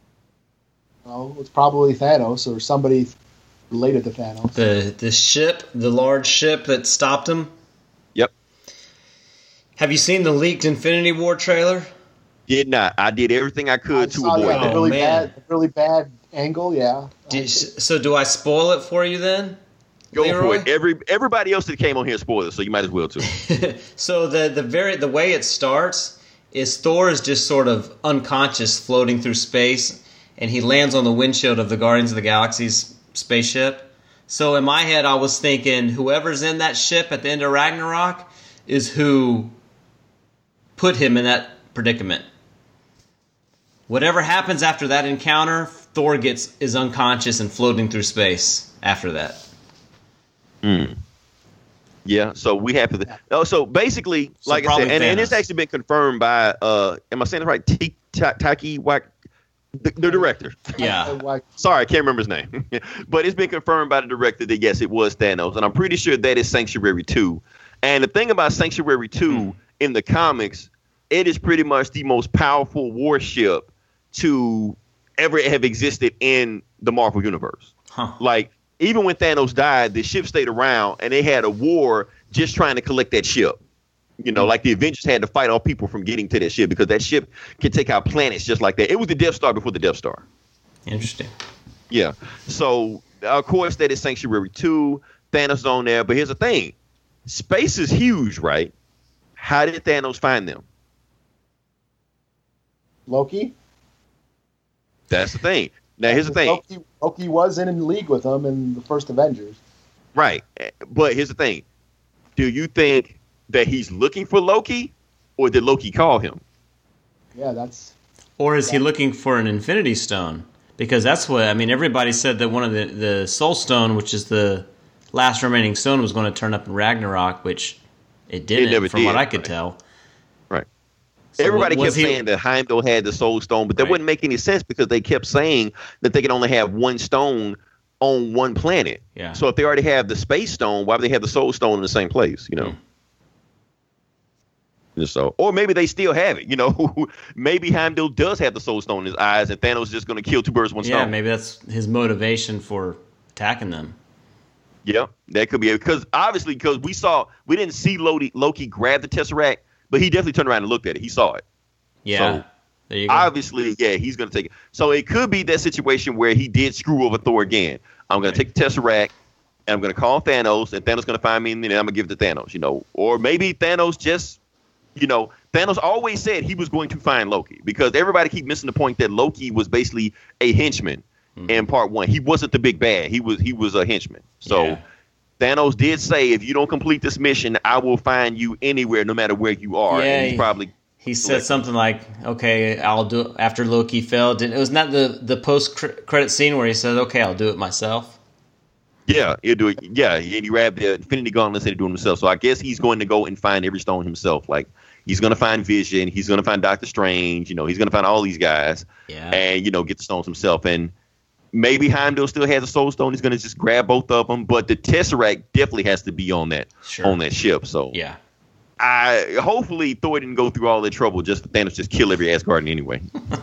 Well, it's probably Thanos or somebody related to Thanos. The the ship, the large ship that stopped him. Yep. Have you seen the leaked Infinity War trailer? Did not. I did everything I could I to saw avoid that that. really man. bad, really bad angle. Yeah. Did, so do I spoil it for you then? Go Leroy? for it. Every everybody else that came on here spoiled it, so you might as well too. So the the very the way it starts is Thor is just sort of unconscious, floating through space, and he lands on the windshield of the Guardians of the Galaxy's spaceship. So in my head, I was thinking whoever's in that ship at the end of Ragnarok is who put him in that predicament. Whatever happens after that encounter, Thor gets is unconscious and floating through space after that. Hmm. Yeah, so we have to. Oh, so basically, So like I probably said, and, and it's Thanos. actually been confirmed by. Uh, am I saying it right? T- Ta- Taki Wak, the, the director. Yeah. Like, Sorry, I can't remember his name, but it's been confirmed by the director that yes, it was Thanos, and I'm pretty sure that is Sanctuary two. And the thing about Sanctuary two Hmm. in the comics, it is pretty much the most powerful warship to ever have existed in the Marvel universe. Huh. Like, even when Thanos died, the ship stayed around, and they had a war just trying to collect that ship. You know, like the Avengers had to fight all people from getting to that ship because that ship can take out planets just like that. It was the Death Star before the Death Star. Interesting. Yeah. So, of course, that is Sanctuary two. Thanos is on there. But here's the thing. Space is huge, right? How did Thanos find them? Loki. That's the thing. Now, here's the thing. Loki, Loki was in league with them in the first Avengers. Right. But here's the thing. Do you think that he's looking for Loki, or did Loki call him? Yeah, that's Or is he looking for an Infinity Stone? Because that's what I mean. Everybody said that one of the the Soul Stone, which is the last remaining stone, was going to turn up in Ragnarok, which it didn't, never from did, what I could right. tell. Right. So Everybody was kept he- saying that Heimdall had the Soul Stone, but that Right. wouldn't make any sense because they kept saying that they could only have one stone on one planet. Yeah. So if they already have the Space Stone, why would they have the Soul Stone in the same place? You know. Hmm. Just so, or maybe they still have it. You know, maybe Heimdall does have the Soul Stone in his eyes, and Thanos is just going to kill two birds with one Yeah, stone. maybe that's his motivation for attacking them. Yeah, that could be it. Because obviously, because we saw, we didn't see Loki, Loki grab the Tesseract, but he definitely turned around and looked at it. He saw it. Yeah. So, there you go. Obviously, yeah, he's going to take it. So it could be that situation where he did screw over Thor again. I'm going Right. to take the Tesseract, and I'm going to call Thanos, and Thanos going to find me, and then I'm going to give it to Thanos, you know. Or maybe Thanos just, you know, Thanos always said he was going to find Loki because everybody keep missing the point that Loki was basically a henchman Mhm. in part one. He wasn't the big bad. He was he was a henchman. So Yeah. Thanos did say, if you don't complete this mission, I will find you anywhere, no matter where you are. Yeah, and he's he- probably He said Like- something like, "Okay, I'll do it after Loki failed." It was not the the post credit scene where he said, "Okay, I'll do it myself." Yeah, he'll do it. Yeah, and he grabbed the Infinity Gauntlet and do it himself. So I guess he's going to go and find every stone himself. Like, he's going to find Vision. He's going to find Doctor Strange. You know, he's going to find all these guys Yeah. and, you know, get the stones himself. And maybe Heimdall still has a Soul Stone. He's going to just grab both of them. But the Tesseract definitely has to be on that Sure. on that ship. So Yeah. I hopefully Thor didn't go through all that trouble just for Thanos just kill every Asgardian anyway.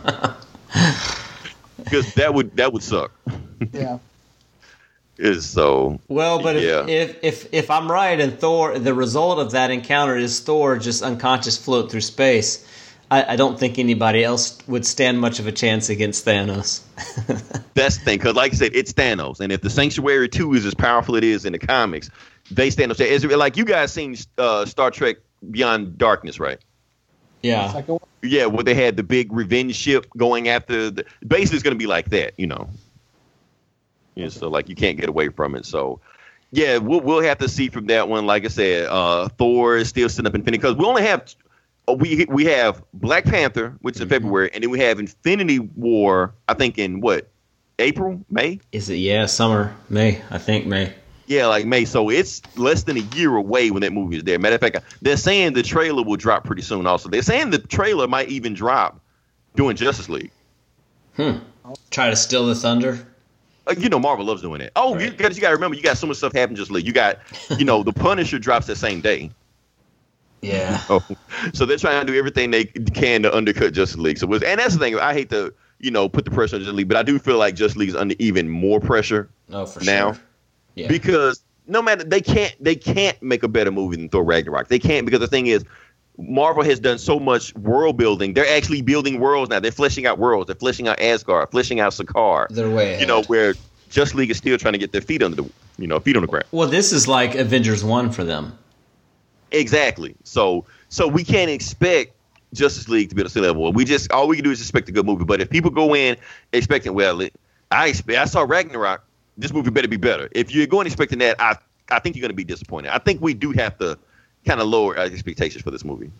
Because that would that would suck. yeah. Is so Well, but Yeah. if, if if if I'm right and Thor, the result of that encounter is Thor just unconscious float through space, I, I don't think anybody else would stand much of a chance against Thanos. that's the thing. Because like I said, it's Thanos, and if the Sanctuary two is as powerful it is in the comics, they stand up. Is it like you guys seen uh, Star Trek Beyond Darkness, right? Yeah. Second one. Yeah, where they had the big revenge ship going after. The, basically, it's going to be like that, you know. Yeah, so like you can't get away from it. So yeah, we'll we'll have to see from that one. Like I said, uh, Thor is still sitting up Infinity because we only have uh, we we have Black Panther, which is in February, and then we have Infinity War. I think in what April, May. Is it? Yeah, summer, May. I think May. Yeah, like May. So it's less than a year away when that movie is there. Matter of fact, they're saying the trailer will drop pretty soon. Also, they're saying the trailer might even drop during Justice League. Hmm. Try to steal the thunder. Uh, you know, Marvel loves doing that. Oh, right. you got you got to remember, you got so much stuff happen Justice League. You got, you know, the Punisher drops that same day. Yeah. Oh, so they're trying to do everything they can to undercut Justice League. So, and that's the thing. I hate to, you know, put the pressure on Justice League, but I do feel like Justice League is under even more pressure. Oh, for now. Sure. Yeah. Because no matter they can't they can't make a better movie than Thor Ragnarok. They can't, because the thing is, Marvel has done so much world building. They're actually building worlds now. They're fleshing out worlds. They're fleshing out Asgard, fleshing out Sakaar. They're way ahead. You know, where Justice League is still trying to get their feet under the, you know, feet on the ground. Well, this is like Avengers one for them. Exactly. So so we can't expect Justice League to be at the same level. We just all we can do is expect a good movie. But if people go in expecting, well, it, I expect I saw Ragnarok, this movie better be better. If you're going expecting that, I I think you're going to be disappointed. I think we do have to kind of lower our expectations for this movie.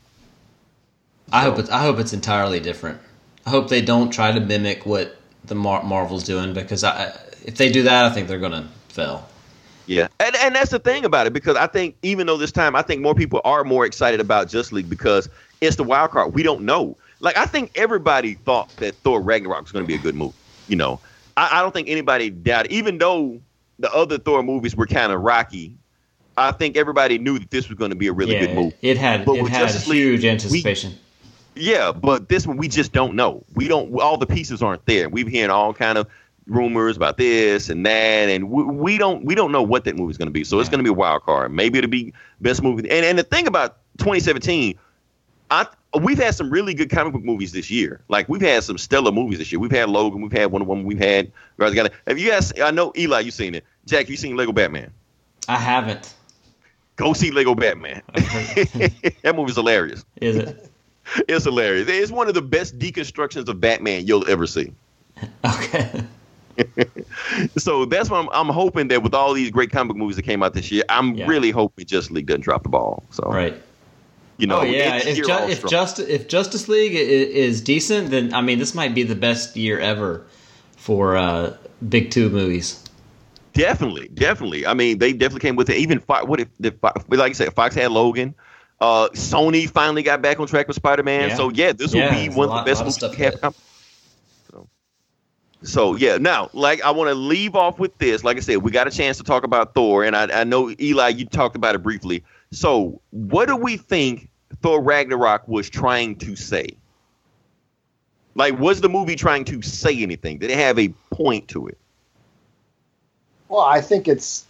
I hope it's I hope it's entirely different. I hope they don't try to mimic what the Mar- Marvel's doing, because I, if they do that, I think they're going to fail. Yeah, and and that's the thing about it, because I think even though this time, I think more people are more excited about Justice League because it's the wild card. We don't know. Like, I think everybody thought that Thor Ragnarok was going to be a good movie. You know, I, I don't think anybody doubted, even though the other Thor movies were kind of rocky. I think everybody knew that this was going to be a really yeah, good movie. It had but it had Justice huge League, anticipation. We, yeah, but this one we just don't know. We don't. All the pieces aren't there. We've hearing all kind of rumors about this and that, and we, we don't we don't know what that movie is going to be. So it's going to be a wild card. Maybe it'll be best movie. And and the thing about twenty seventeen, I we've had some really good comic book movies this year. Like, we've had some stellar movies this year. We've had Logan. We've had Wonder Woman. We've had. Have you guys? I know Eli, you've seen it. Jack, have you seen Lego Batman? I haven't. Go see Lego Batman. That movie's hilarious. Is it? It's hilarious. It's one of the best deconstructions of Batman you'll ever see. Okay. So that's what I'm, I'm hoping, that with all these great comic book movies that came out this year, I'm yeah. really hoping Justice League doesn't drop the ball. So right. You know, oh yeah. If ju- if just if Justice League is, is decent, then I mean this might be the best year ever for uh, big two movies. Definitely, definitely. I mean, they definitely came with it. Even Fox, what if, if like you said, Fox had Logan. Uh, Sony finally got back on track with Spider-Man. Yeah. So yeah, this yeah, will be one of the best movies we have. So, so yeah. Now, like, I want to leave off with this. Like I said, we got a chance to talk about Thor, and I, I know Eli, you talked about it briefly. So, what do we think Thor Ragnarok was trying to say? Like, was the movie trying to say anything? Did it have a point to it? Well, I think it's,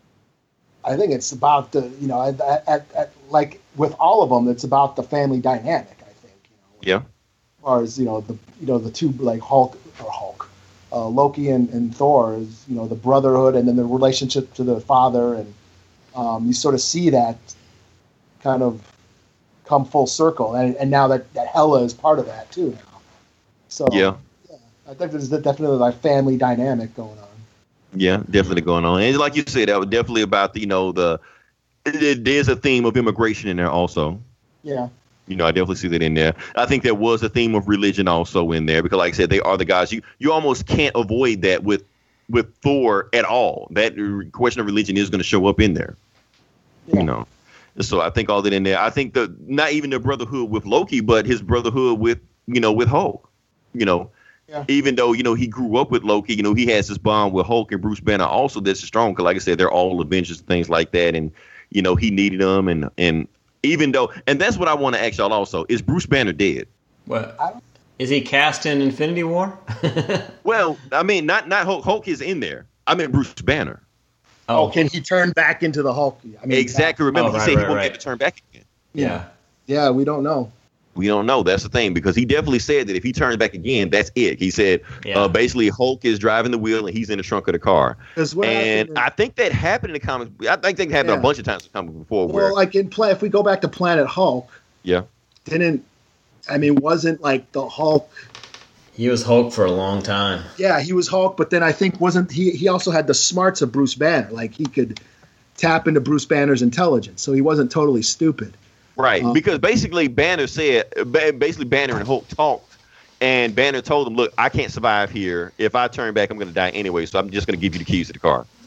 I think it's about the, you know, at, at, at, like with all of them, it's about the family dynamic. I think, you know, yeah. As far as, you know, the you know the two, like Hulk or Hulk, uh, Loki and, and Thor is, you know, the brotherhood, and then the relationship to the father, and um, you sort of see that kind of come full circle, and and now that, that Hela is part of that too now. So yeah, yeah I think there's definitely like family dynamic going on. Yeah, definitely going on. And like you said, that was definitely about the, you know, the, it, there's a theme of immigration in there also. Yeah. You know, I definitely see that in there. I think there was a theme of religion also in there, because like I said, they are the guys. You you almost can't avoid that with with Thor at all. That question of religion is going to show up in there. Yeah. You know. So I think all that in there. I think the not even the brotherhood with Loki, but his brotherhood with, you know, with Hulk. You know. Yeah. Even though, you know, he grew up with Loki, you know, he has this bond with Hulk and Bruce Banner also that's strong. Because like I said, they're all Avengers and things like that. And, you know, he needed them. And, and even though, and that's what I want to ask y'all also, is Bruce Banner dead? What? Is he cast in Infinity War? Well, I mean, not not Hulk. Hulk is in there. I mean, Bruce Banner. Oh, oh can he turn back into the Hulk? I mean, exactly. Remember, oh, he right, said right, he won't right. get to turn back again. Yeah. Yeah, we don't know. We don't know. That's the thing, because he definitely said that if he turns back again, that's it. He said yeah. uh, basically Hulk is driving the wheel and he's in the trunk of the car. And I think that happened in the comics. I think that happened yeah. a bunch of times in the comics before. Well, where, like in play, if we go back to Planet Hulk, yeah, didn't I mean wasn't like the Hulk. He was Hulk for a long time. Yeah, he was Hulk, but then I think wasn't he? He also had the smarts of Bruce Banner. Like he could tap into Bruce Banner's intelligence, so he wasn't totally stupid. Right, um, because basically Banner said, basically Banner and Hulk talked, and Banner told him, look, I can't survive here. If I turn back, I'm going to die anyway, so I'm just going to give you the keys to the car.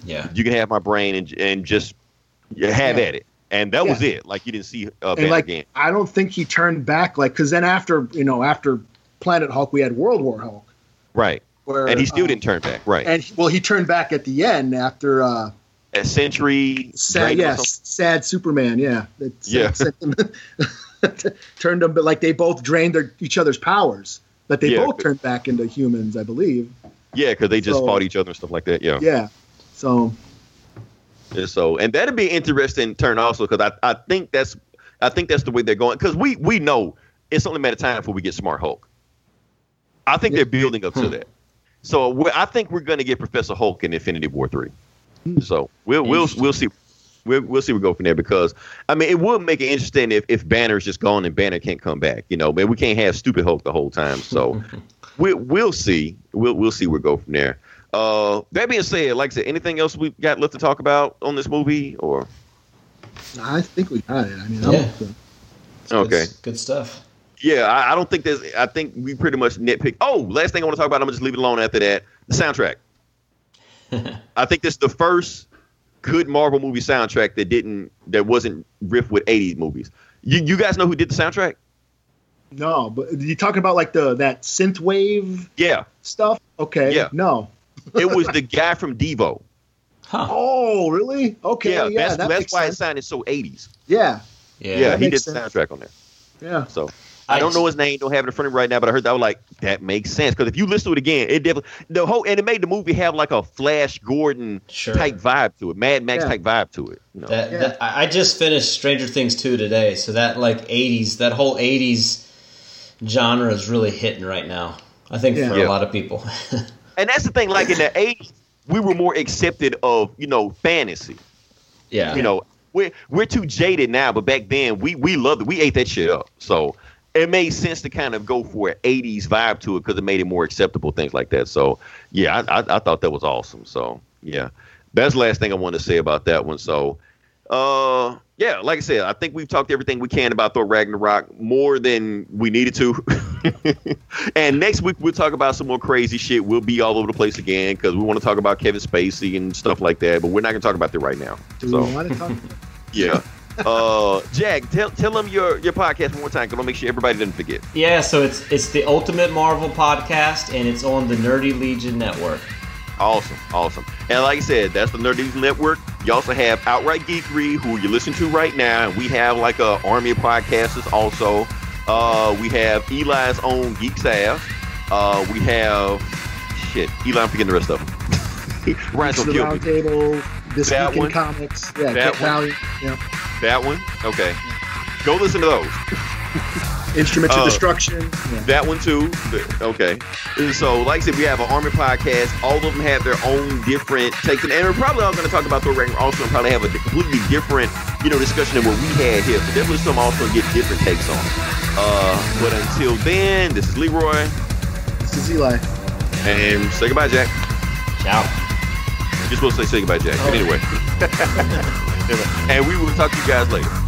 Yeah. You can have my brain and and just have Yeah. at it. And that Yeah. was it. Like, you didn't see uh, And Banner like, again. I don't think he turned back. Like, because then after you know after Planet Hulk, we had World War Hulk. Right. Where, And he still um, didn't turn back. Right. And well, he turned back at the end after uh, At Century. sad, Dragon or yes, something. sad Superman. Yeah, It Yeah. sent them- turned them, but like they both drained their each other's powers. But they Yeah. both turned back into humans, I believe. Yeah, because they just So- fought each other and stuff like that. Yeah. Yeah. So And so, and that'd be an interesting turn also, because I, I think that's I think that's the way they're going. Because we we know it's only a matter of time before we get Smart Hulk. I think they're building up to that. So we're, I think we're going to get Professor Hulk in Infinity War three. So we'll we'll we'll see. We'll, we'll see where we go from there, because I mean it would make it interesting if, if Banner's just gone and Banner can't come back, you know. But we can't have stupid Hulk the whole time. So we we'll see. We'll we'll see where we go from there. Uh, that being said, like I said, anything else we got left to talk about on this movie, or I think we got it. I mean, Yeah. I'm, okay, Good, good stuff. yeah, I, I don't think there's. I think we pretty much nitpick. Oh, last thing I want to talk about, I'm gonna just leave it alone after that. The soundtrack. I think this is the first good Marvel movie soundtrack that didn't that wasn't riffed with eighties movies. You you guys know who did the soundtrack? no, but you talking about like the that synth wave Yeah, stuff? Okay. Yeah. No. it was the guy from Devo. Huh. Oh, really? Okay. Yeah, Yeah. that's that that's makes why sense. it sounded so eighties. Yeah. Yeah. Yeah, that he did makes the sense. soundtrack on there. Yeah. So I don't know his name, don't have it in front of me right now, but I heard that I was like, that makes sense. Because if you listen to it again, it definitely the whole and it made the movie have like a Flash Gordon Sure. type vibe to it, Mad Max Yeah. type vibe to it. You know? That, Yeah. that I I just finished Stranger Things two today, so that like eighties, that whole eighties genre is really hitting right now. I think Yeah. for Yeah. a lot of people. And that's the thing, like in the eighties, we were more accepted of, you know, fantasy. yeah. You know, we're we're too jaded now, but back then we we loved it. We ate that shit up. So it made sense to kind of go for an eighties vibe to it because it made it more acceptable, things like that. So yeah, I, I I thought that was awesome. So yeah, that's the last thing I want to say about that one. So uh yeah, like I said, I think we've talked everything we can about Thor Ragnarok, more than we needed to. And next week we'll talk about some more crazy shit. We'll be all over the place again because we want to talk about Kevin Spacey and stuff like that, but we're not gonna talk about that right now. Do so we want to talk? yeah. Uh, Jack, tell tell them your, your podcast one more time, because I'll make sure everybody doesn't forget. Yeah, so it's it's the Ultimate Marvel podcast, and it's on the Nerdy Legion Network. Awesome, awesome. And like I said, that's the Nerdy Legion Network. You also have Outright Geekery, who you listen to right now. We have like a army of podcasters also. Uh, we have Eli's own Geek Staff. Uh, we have shit. Eli, I'm forgetting the rest of them. Ryan's To gonna the kill round me. table. This That week in one. comics. Yeah. That Get one. Valiant. Yeah. That one, okay. Go listen to those. Instruments Uh, of Destruction. Yeah. That one too. Okay. And so, like I said, we have an army podcast. All of them have their own different takes, and we're probably all going to talk about Thor Ragnarok. Also, and probably have a completely different, you know, discussion than what we had here. So definitely some also get different takes on. Uh, but until then, this is Leroy, This is Eli. and say goodbye, Jack. Ciao. You're supposed to say say goodbye, Jack. But anyway, and we will talk to you guys later.